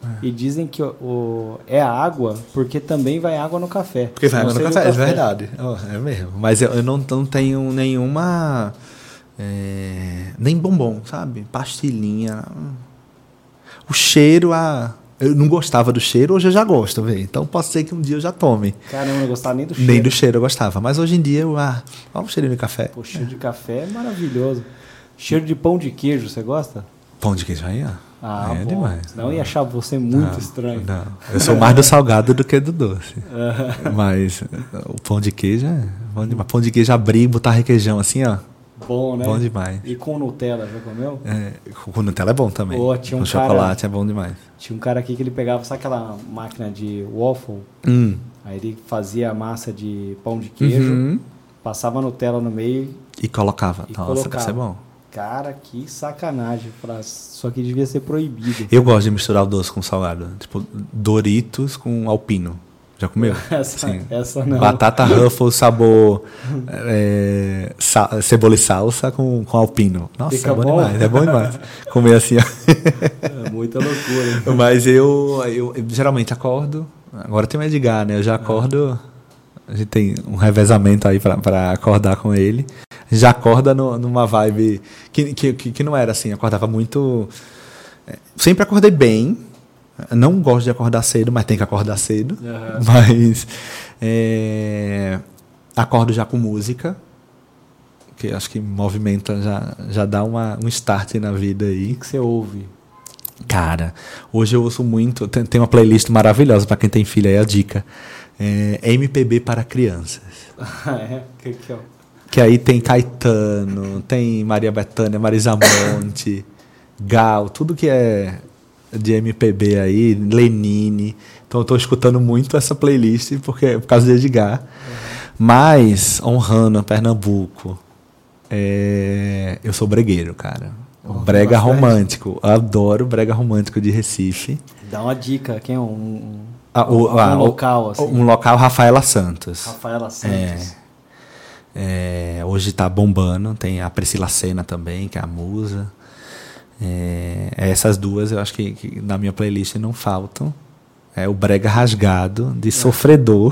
C: E dizem que é água porque também vai água no café.
B: Porque vai água no café, é verdade. É mesmo. Mas eu não tenho nenhuma... nem bombom, sabe? Pastilhinha. O cheiro... Eu não gostava do cheiro, hoje eu já gosto, velho. Então pode ser que um dia eu já tome.
C: Caramba, eu não gostava nem do cheiro.
B: Nem do cheiro eu gostava. Mas hoje em dia, olha o cheirinho de café.
C: O cheiro de café é maravilhoso. Cheiro de pão de queijo, você gosta?
B: Pão de queijo aí,
C: é demais. Não ia achar você muito estranho.
B: Não, eu sou mais do salgado do que do doce. Mas o pão de queijo é bom demais. Pão de queijo abrir, botar requeijão assim, ó.
C: Bom, né?
B: Bom demais.
C: E com Nutella, já comeu?
B: Com Nutella é bom também.
C: Tinha um
B: chocolate é bom demais.
C: Tinha um cara aqui que ele pegava, sabe aquela máquina de waffle? Aí ele fazia a massa de pão de queijo, passava Nutella no meio
B: e colocava. Nossa, deve ser bom.
C: Cara, que sacanagem. Só que devia ser proibido.
B: Eu gosto de misturar o doce com salgado. Tipo, Doritos com alpino. Já comeu?
C: Essa não.
B: Batata Ruffles, sabor cebola e salsa com alpino. Nossa,
C: fica bom demais.
B: É bom demais. Comer assim, ó.
C: É muita loucura.
B: Mas eu geralmente acordo. Agora tem o Edgar, né? Eu já acordo. A gente tem um revezamento aí pra acordar com ele. Já acorda numa vibe que não era assim. Acordava muito... Sempre acordei bem. Não gosto de acordar cedo, mas tem que acordar cedo. Mas acordo já com música, que acho que movimenta, já dá um start na vida aí.
C: O que você ouve?
B: Cara, hoje eu ouço muito. Tem uma playlist maravilhosa para quem tem filho, aí a dica. MPB para crianças.
C: Que é?
B: Que aí tem Caetano, tem Maria Bethânia, Marisa Monte, Gal, tudo que é de MPB aí, Lenine. Então eu tô escutando muito essa playlist por causa de Edgar. Mas, honrando Pernambuco, eu sou bregueiro, cara. Brega romântico. Eu adoro brega romântico de Recife.
C: Dá uma dica, quem é um local assim?
B: Um local, Rafaela Santos.
C: Rafaela Santos.
B: Hoje tá bombando. Tem a Priscila Senna também, que é a musa. Essas duas eu acho que na minha playlist não faltam. O brega rasgado de sofredor.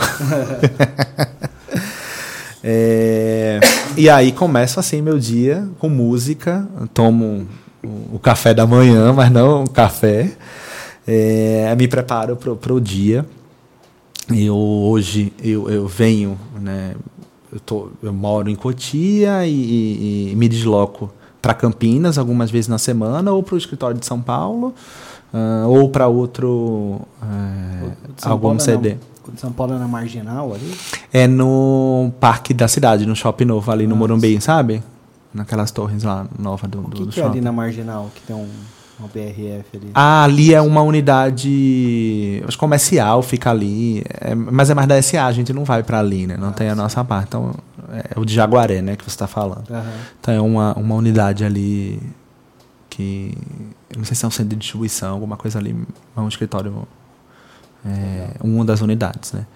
B: E aí começo assim meu dia com música. Tomo o café da manhã, mas não o café. Me preparo pro dia. Hoje eu venho, né? Eu moro em Cotia e me desloco para Campinas algumas vezes na semana, ou para o escritório de São Paulo, ou para outro algum CD.
C: O de São Paulo é na Marginal ali?
B: É no Parque da Cidade, no Shopping Novo, ali no Morumbi, sabe? Naquelas torres lá novas do shopping.
C: O que é ali na Marginal, que tem uma BRF ali?
B: Ali é uma unidade comercial, fica ali, mas é mais da SA, a gente não vai para ali, né? Não tem a nossa parte. Então, é o de Jaguaré, né, que você está falando. Então é uma unidade ali que, eu não sei se é um centro de distribuição, alguma coisa ali, é um escritório, uma das unidades, né?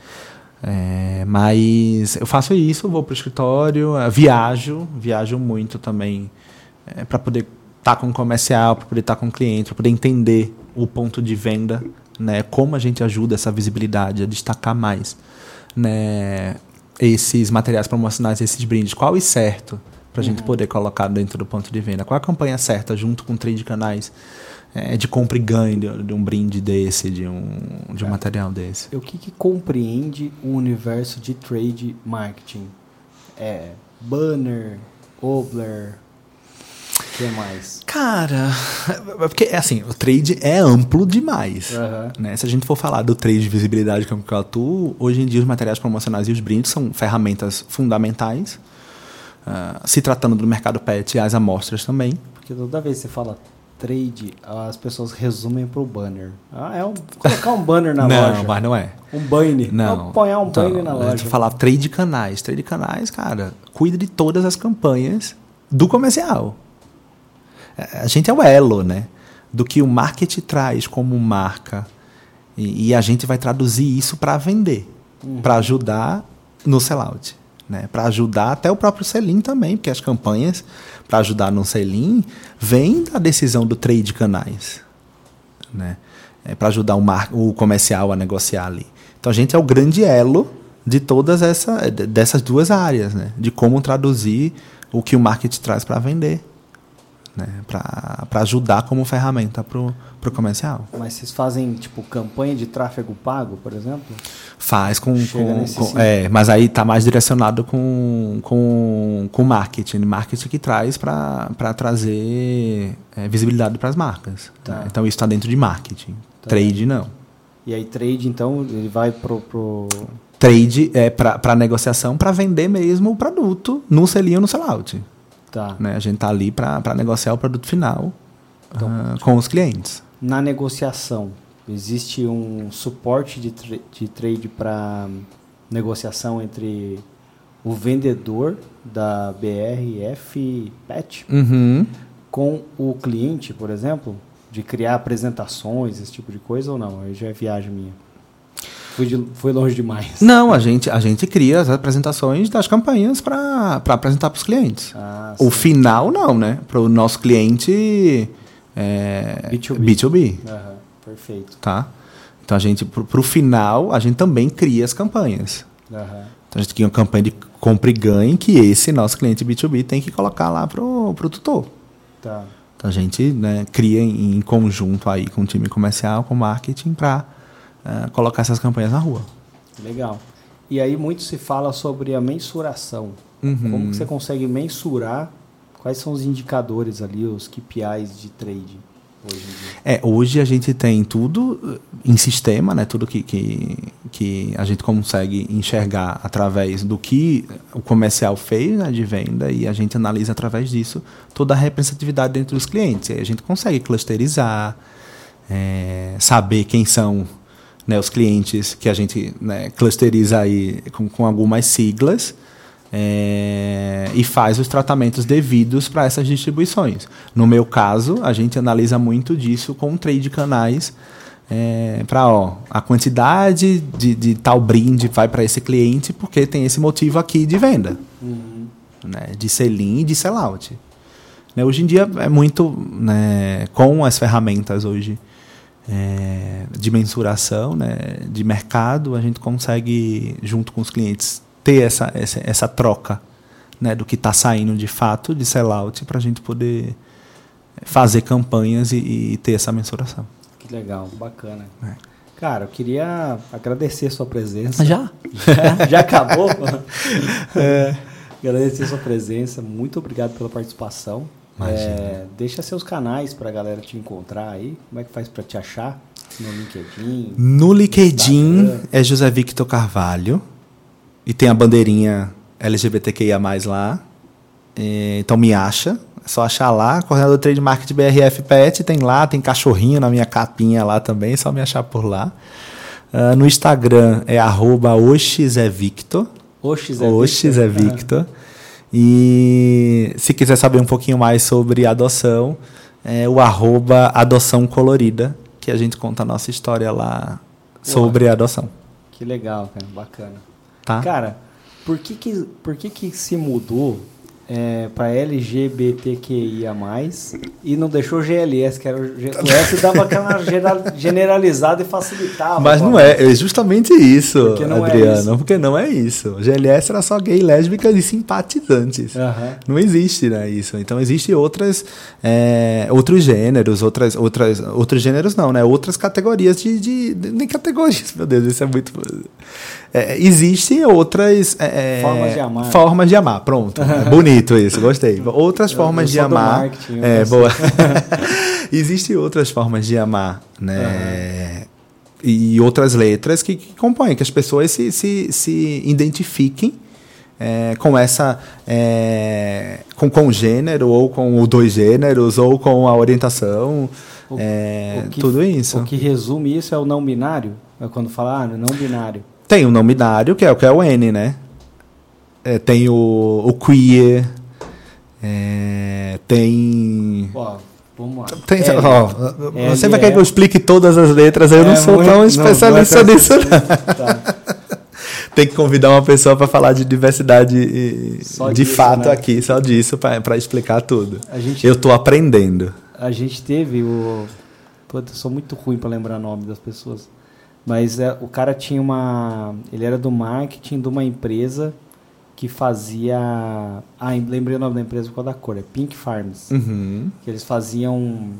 B: Mas eu faço isso, vou para o escritório, viajo muito também, para poder estar com o comercial, para poder estar com o cliente, para poder entender o ponto de venda, né? Como a gente ajuda essa visibilidade a destacar mais, né? Esses materiais promocionais, esses brindes, qual é certo para a gente poder colocar dentro do ponto de venda, qual a campanha certa junto com trade canais de compra e ganho de um brinde desse, de um material desse.
C: O que compreende o universo de trade marketing? Banner, Obler, o que mais?
B: Cara, porque assim, o trade é amplo demais. Né? Se a gente for falar do trade de visibilidade que eu atuo, hoje em dia os materiais promocionais e os brindes são ferramentas fundamentais. Se tratando do mercado pet e as amostras também.
C: Porque toda vez que você fala trade, as pessoas resumem para o banner. Colocar um banner na loja.
B: Não, mas não é.
C: Um banner.
B: Não.
C: Apanhar um banner na loja.
B: Falar trade canais. Trade canais, cara, cuida de todas as campanhas do comercial. A gente é o elo, né? Do que o marketing traz como marca. E a gente vai traduzir isso para vender. Para ajudar no sellout. Né? Para ajudar até o próprio sell-in também, porque as campanhas para ajudar no sell-in vêm da decisão do trade canais, né? para ajudar o comercial a negociar ali. Então a gente é o grande elo de todas dessas duas áreas, né? De como traduzir o que o marketing traz para vender, né? Para ajudar como ferramenta para o comercial.
C: Mas vocês fazem tipo campanha de tráfego pago, por exemplo?
B: Faz mas aí está mais direcionado com marketing. Marketing que traz para trazer visibilidade para as marcas.
C: Tá.
B: Né? Então isso está dentro de marketing. Tá. Trade não.
C: E aí trade então ele vai pro...
B: Trade é para negociação, para vender mesmo o produto no selinho ou no sellout.
C: Tá.
B: Né? A gente está ali para negociar o produto final com os clientes.
C: Na negociação, existe um suporte de trade para negociação entre o vendedor da BRF Pet com o cliente, por exemplo, de criar apresentações, esse tipo de coisa ou não? Aí já é viagem minha. Foi longe demais.
B: Não, a gente cria as apresentações das campanhas para apresentar para os clientes. O final não, né? Para o nosso cliente B2B.
C: Perfeito.
B: Tá? Então a gente, para o final, a gente também cria as campanhas. Então a gente cria uma campanha de compra e ganhe que esse nosso cliente B2B tem que colocar lá pro tutor.
C: Tá.
B: Então a gente, né, cria em conjunto aí com o time comercial, com marketing, para colocar essas campanhas na rua.
C: Legal. E aí muito se fala sobre a mensuração. Como que você consegue mensurar quais são os indicadores ali, os KPIs de trade hoje em dia?
B: Hoje a gente tem tudo em sistema, né? Tudo que a gente consegue enxergar através do que o comercial fez, né, de venda, e a gente analisa através disso toda a representatividade dentro dos clientes. Aí a gente consegue clusterizar, saber quem são, né, os clientes que a gente, né, clusteriza aí com algumas siglas, e faz os tratamentos devidos para essas distribuições. No meu caso, a gente analisa muito disso com trade canais, para a quantidade de tal brinde vai para esse cliente porque tem esse motivo aqui de venda, né, de sell-in e de sell-out. Né, hoje em dia é muito, né, com as ferramentas hoje de mensuração, né, de mercado, a gente consegue, junto com os clientes, ter essa troca, né, do que está saindo de fato de sell-out para a gente poder fazer campanhas e ter essa mensuração.
C: Que legal, bacana. Cara, eu queria agradecer a sua presença.
B: Já
C: acabou? Agradecer a sua presença, muito obrigado pela participação. Deixa seus canais para a galera te encontrar aí. Como é que faz para te achar? No LinkedIn?
B: No LinkedIn é José Victor Carvalho. E tem a bandeirinha LGBTQIA+, lá. Então me acha. É só achar lá. Coordenador de Trade Marketing BRF Pet. Tem lá, tem cachorrinho na minha capinha lá também. É só me achar por lá. No Instagram é @oxzevictor. Oxzevictor. E se quiser saber um pouquinho mais sobre adoção, é o @adoção colorida, que a gente conta a nossa história lá sobre a adoção.
C: Que legal, cara, bacana.
B: Tá?
C: Cara, por que se mudou para LGBTQIA+, e não deixou GLS, que era o GLS, dava aquela generalizada e facilitava.
B: Mas não é justamente isso, porque não Adriano, porque não é isso. GLS era só gay, lésbicas e simpatizantes. Não existe, né, isso. Então existem outros gêneros, outros gêneros não, né? Outras categorias nem categorias, meu Deus, isso é muito... existem outras formas de amar, pronto. Bonito isso, gostei. Outras formas de amar. Boa. Existem outras formas de amar, né? E outras letras que compõem, que as pessoas se identifiquem com essa com o gênero, ou com os dois gêneros, ou com a orientação, tudo isso.
C: O que resume isso é o não binário? É quando fala não binário.
B: Tem o não binário, que é o N, né? Tem o queer, tem...
C: Vamos lá.
B: Você vai querer que eu explique todas as letras, eu não sou tão especialista nisso. Tá. Tem que convidar uma pessoa para falar de diversidade de fato, né? Aqui, só disso, para explicar tudo. Eu estou aprendendo.
C: A gente teve Puta, eu sou muito ruim para lembrar o nome das pessoas. Mas o cara tinha ele era do marketing de uma empresa que fazia... lembrei o nome da empresa por causa da cor. É Pink Farms.
B: Uhum.
C: Que eles faziam...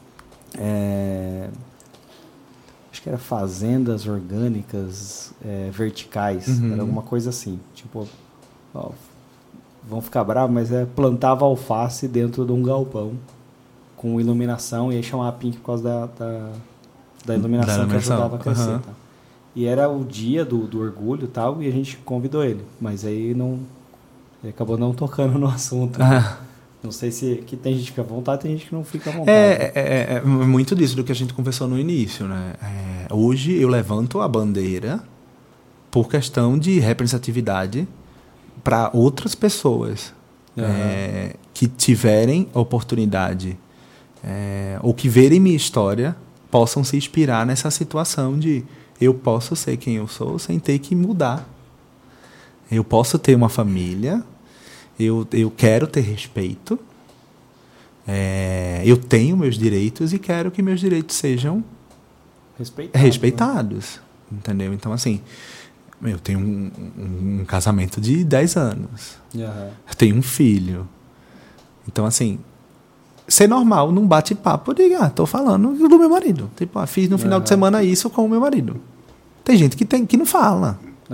C: acho que era fazendas orgânicas verticais.
B: Uhum.
C: Era alguma coisa assim. Tipo... vão ficar bravos, mas plantava alface dentro de um galpão com iluminação, e aí chamava Pink por causa da iluminação que ajudava a crescer.
B: Uhum.
C: Tá? E era o dia do orgulho e tal, e a gente convidou ele, mas aí ele acabou não tocando no assunto. Né? Não sei se que tem gente que fica à vontade, tem gente que não fica à vontade.
B: É muito disso do que a gente conversou no início. Né? Hoje eu levanto a bandeira por questão de representatividade para outras pessoas que tiverem oportunidade ou que verem minha história possam se inspirar nessa situação de eu posso ser quem eu sou sem ter que mudar. Eu posso ter uma família, eu quero ter respeito, eu tenho meus direitos e quero que meus direitos sejam respeitados. Né? Entendeu? Então, assim... Eu tenho um casamento de 10 anos.
C: Uhum.
B: Eu tenho um filho. Então, assim, ser normal num bate-papo de, tô falando do meu marido. Tipo, fiz no final de semana isso com o meu marido. Tem gente que não fala.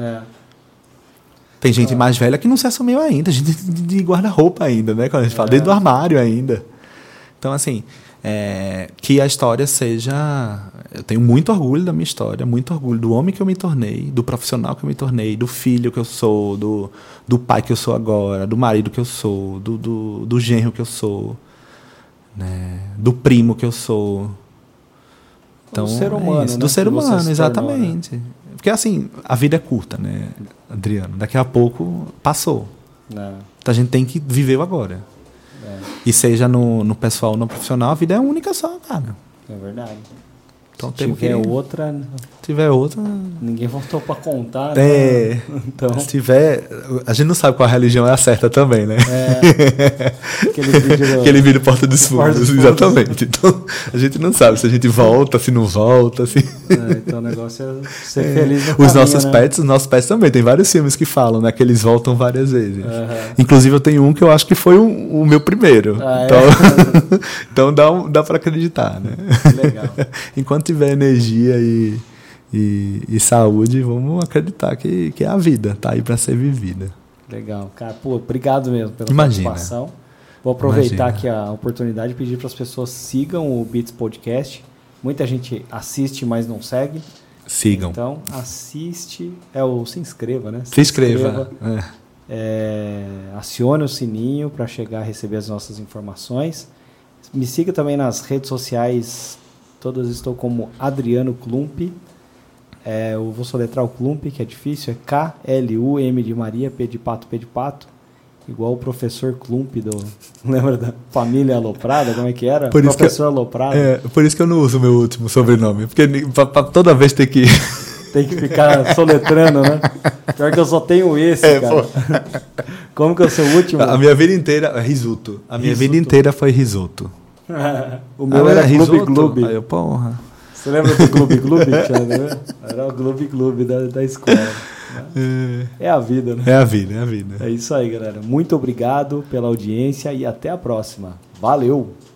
B: Tem gente mais velha que não se assumiu ainda. Gente de guarda-roupa ainda, né? Quando a gente fala, dentro do armário ainda. Então, assim... que a história seja... Eu tenho muito orgulho da minha história, muito orgulho do homem que eu me tornei, do profissional que eu me tornei, do filho que eu sou, do pai que eu sou agora, do marido que eu sou, do genro que eu sou, né? Do primo que eu sou. Então,
C: do ser humano, né?
B: Do ser humano, exatamente. Tornou, né? Porque assim, a vida é curta, né, Adriano? Daqui a pouco passou. Então a gente tem que viver o agora. E seja no pessoal ou no profissional, a vida é única só, cara.
C: É verdade.
B: Então,
C: se
B: tiver outra...
C: Ninguém voltou pra contar, né?
B: Então... Se tiver... A gente não sabe qual religião é a certa também, né? Aquele vídeo Porta dos Fundos, exatamente. Então, a gente não sabe se a gente volta, se não volta, se...
C: então o negócio é ser feliz no
B: caminho, os nossos pets também. Tem vários filmes que falam, né? Que eles voltam várias vezes. Inclusive, eu tenho um que eu acho que foi o meu primeiro. Então, dá pra acreditar, né?
C: Legal.
B: Enquanto tiver energia e saúde, vamos acreditar que é a vida, tá aí para ser vivida.
C: Legal, cara, obrigado mesmo pela participação. Vou aproveitar aqui a oportunidade e pedir para as pessoas sigam o Beats Podcast. Muita gente assiste, mas não segue.
B: Sigam.
C: Então, assiste, se inscreva, né?
B: Se inscreva.
C: Acione o sininho para chegar a receber as nossas informações. Me siga também nas redes sociais. Todas estou como Adriano Klump. Eu vou soletrar o Klump, que é difícil. É K-L-U-M de Maria, P de pato, P de pato. Igual o professor Klump lembra da família Aloprada? Como é que era? Professor Aloprada.
B: Por isso que eu não uso o meu último sobrenome. Porque toda vez tem que
C: ficar soletrando, né? Pior que eu só tenho esse, cara. Pô. Como que é o seu último?
B: A minha vida inteira é risoto. Vida inteira foi risoto.
C: O meu era Gloob Gloob.
B: Aí, porra.
C: Você lembra do Gloob Gloob? Era o Gloob Gloob da escola. É a vida, né?
B: É a vida.
C: É isso aí, galera. Muito obrigado pela audiência e até a próxima. Valeu!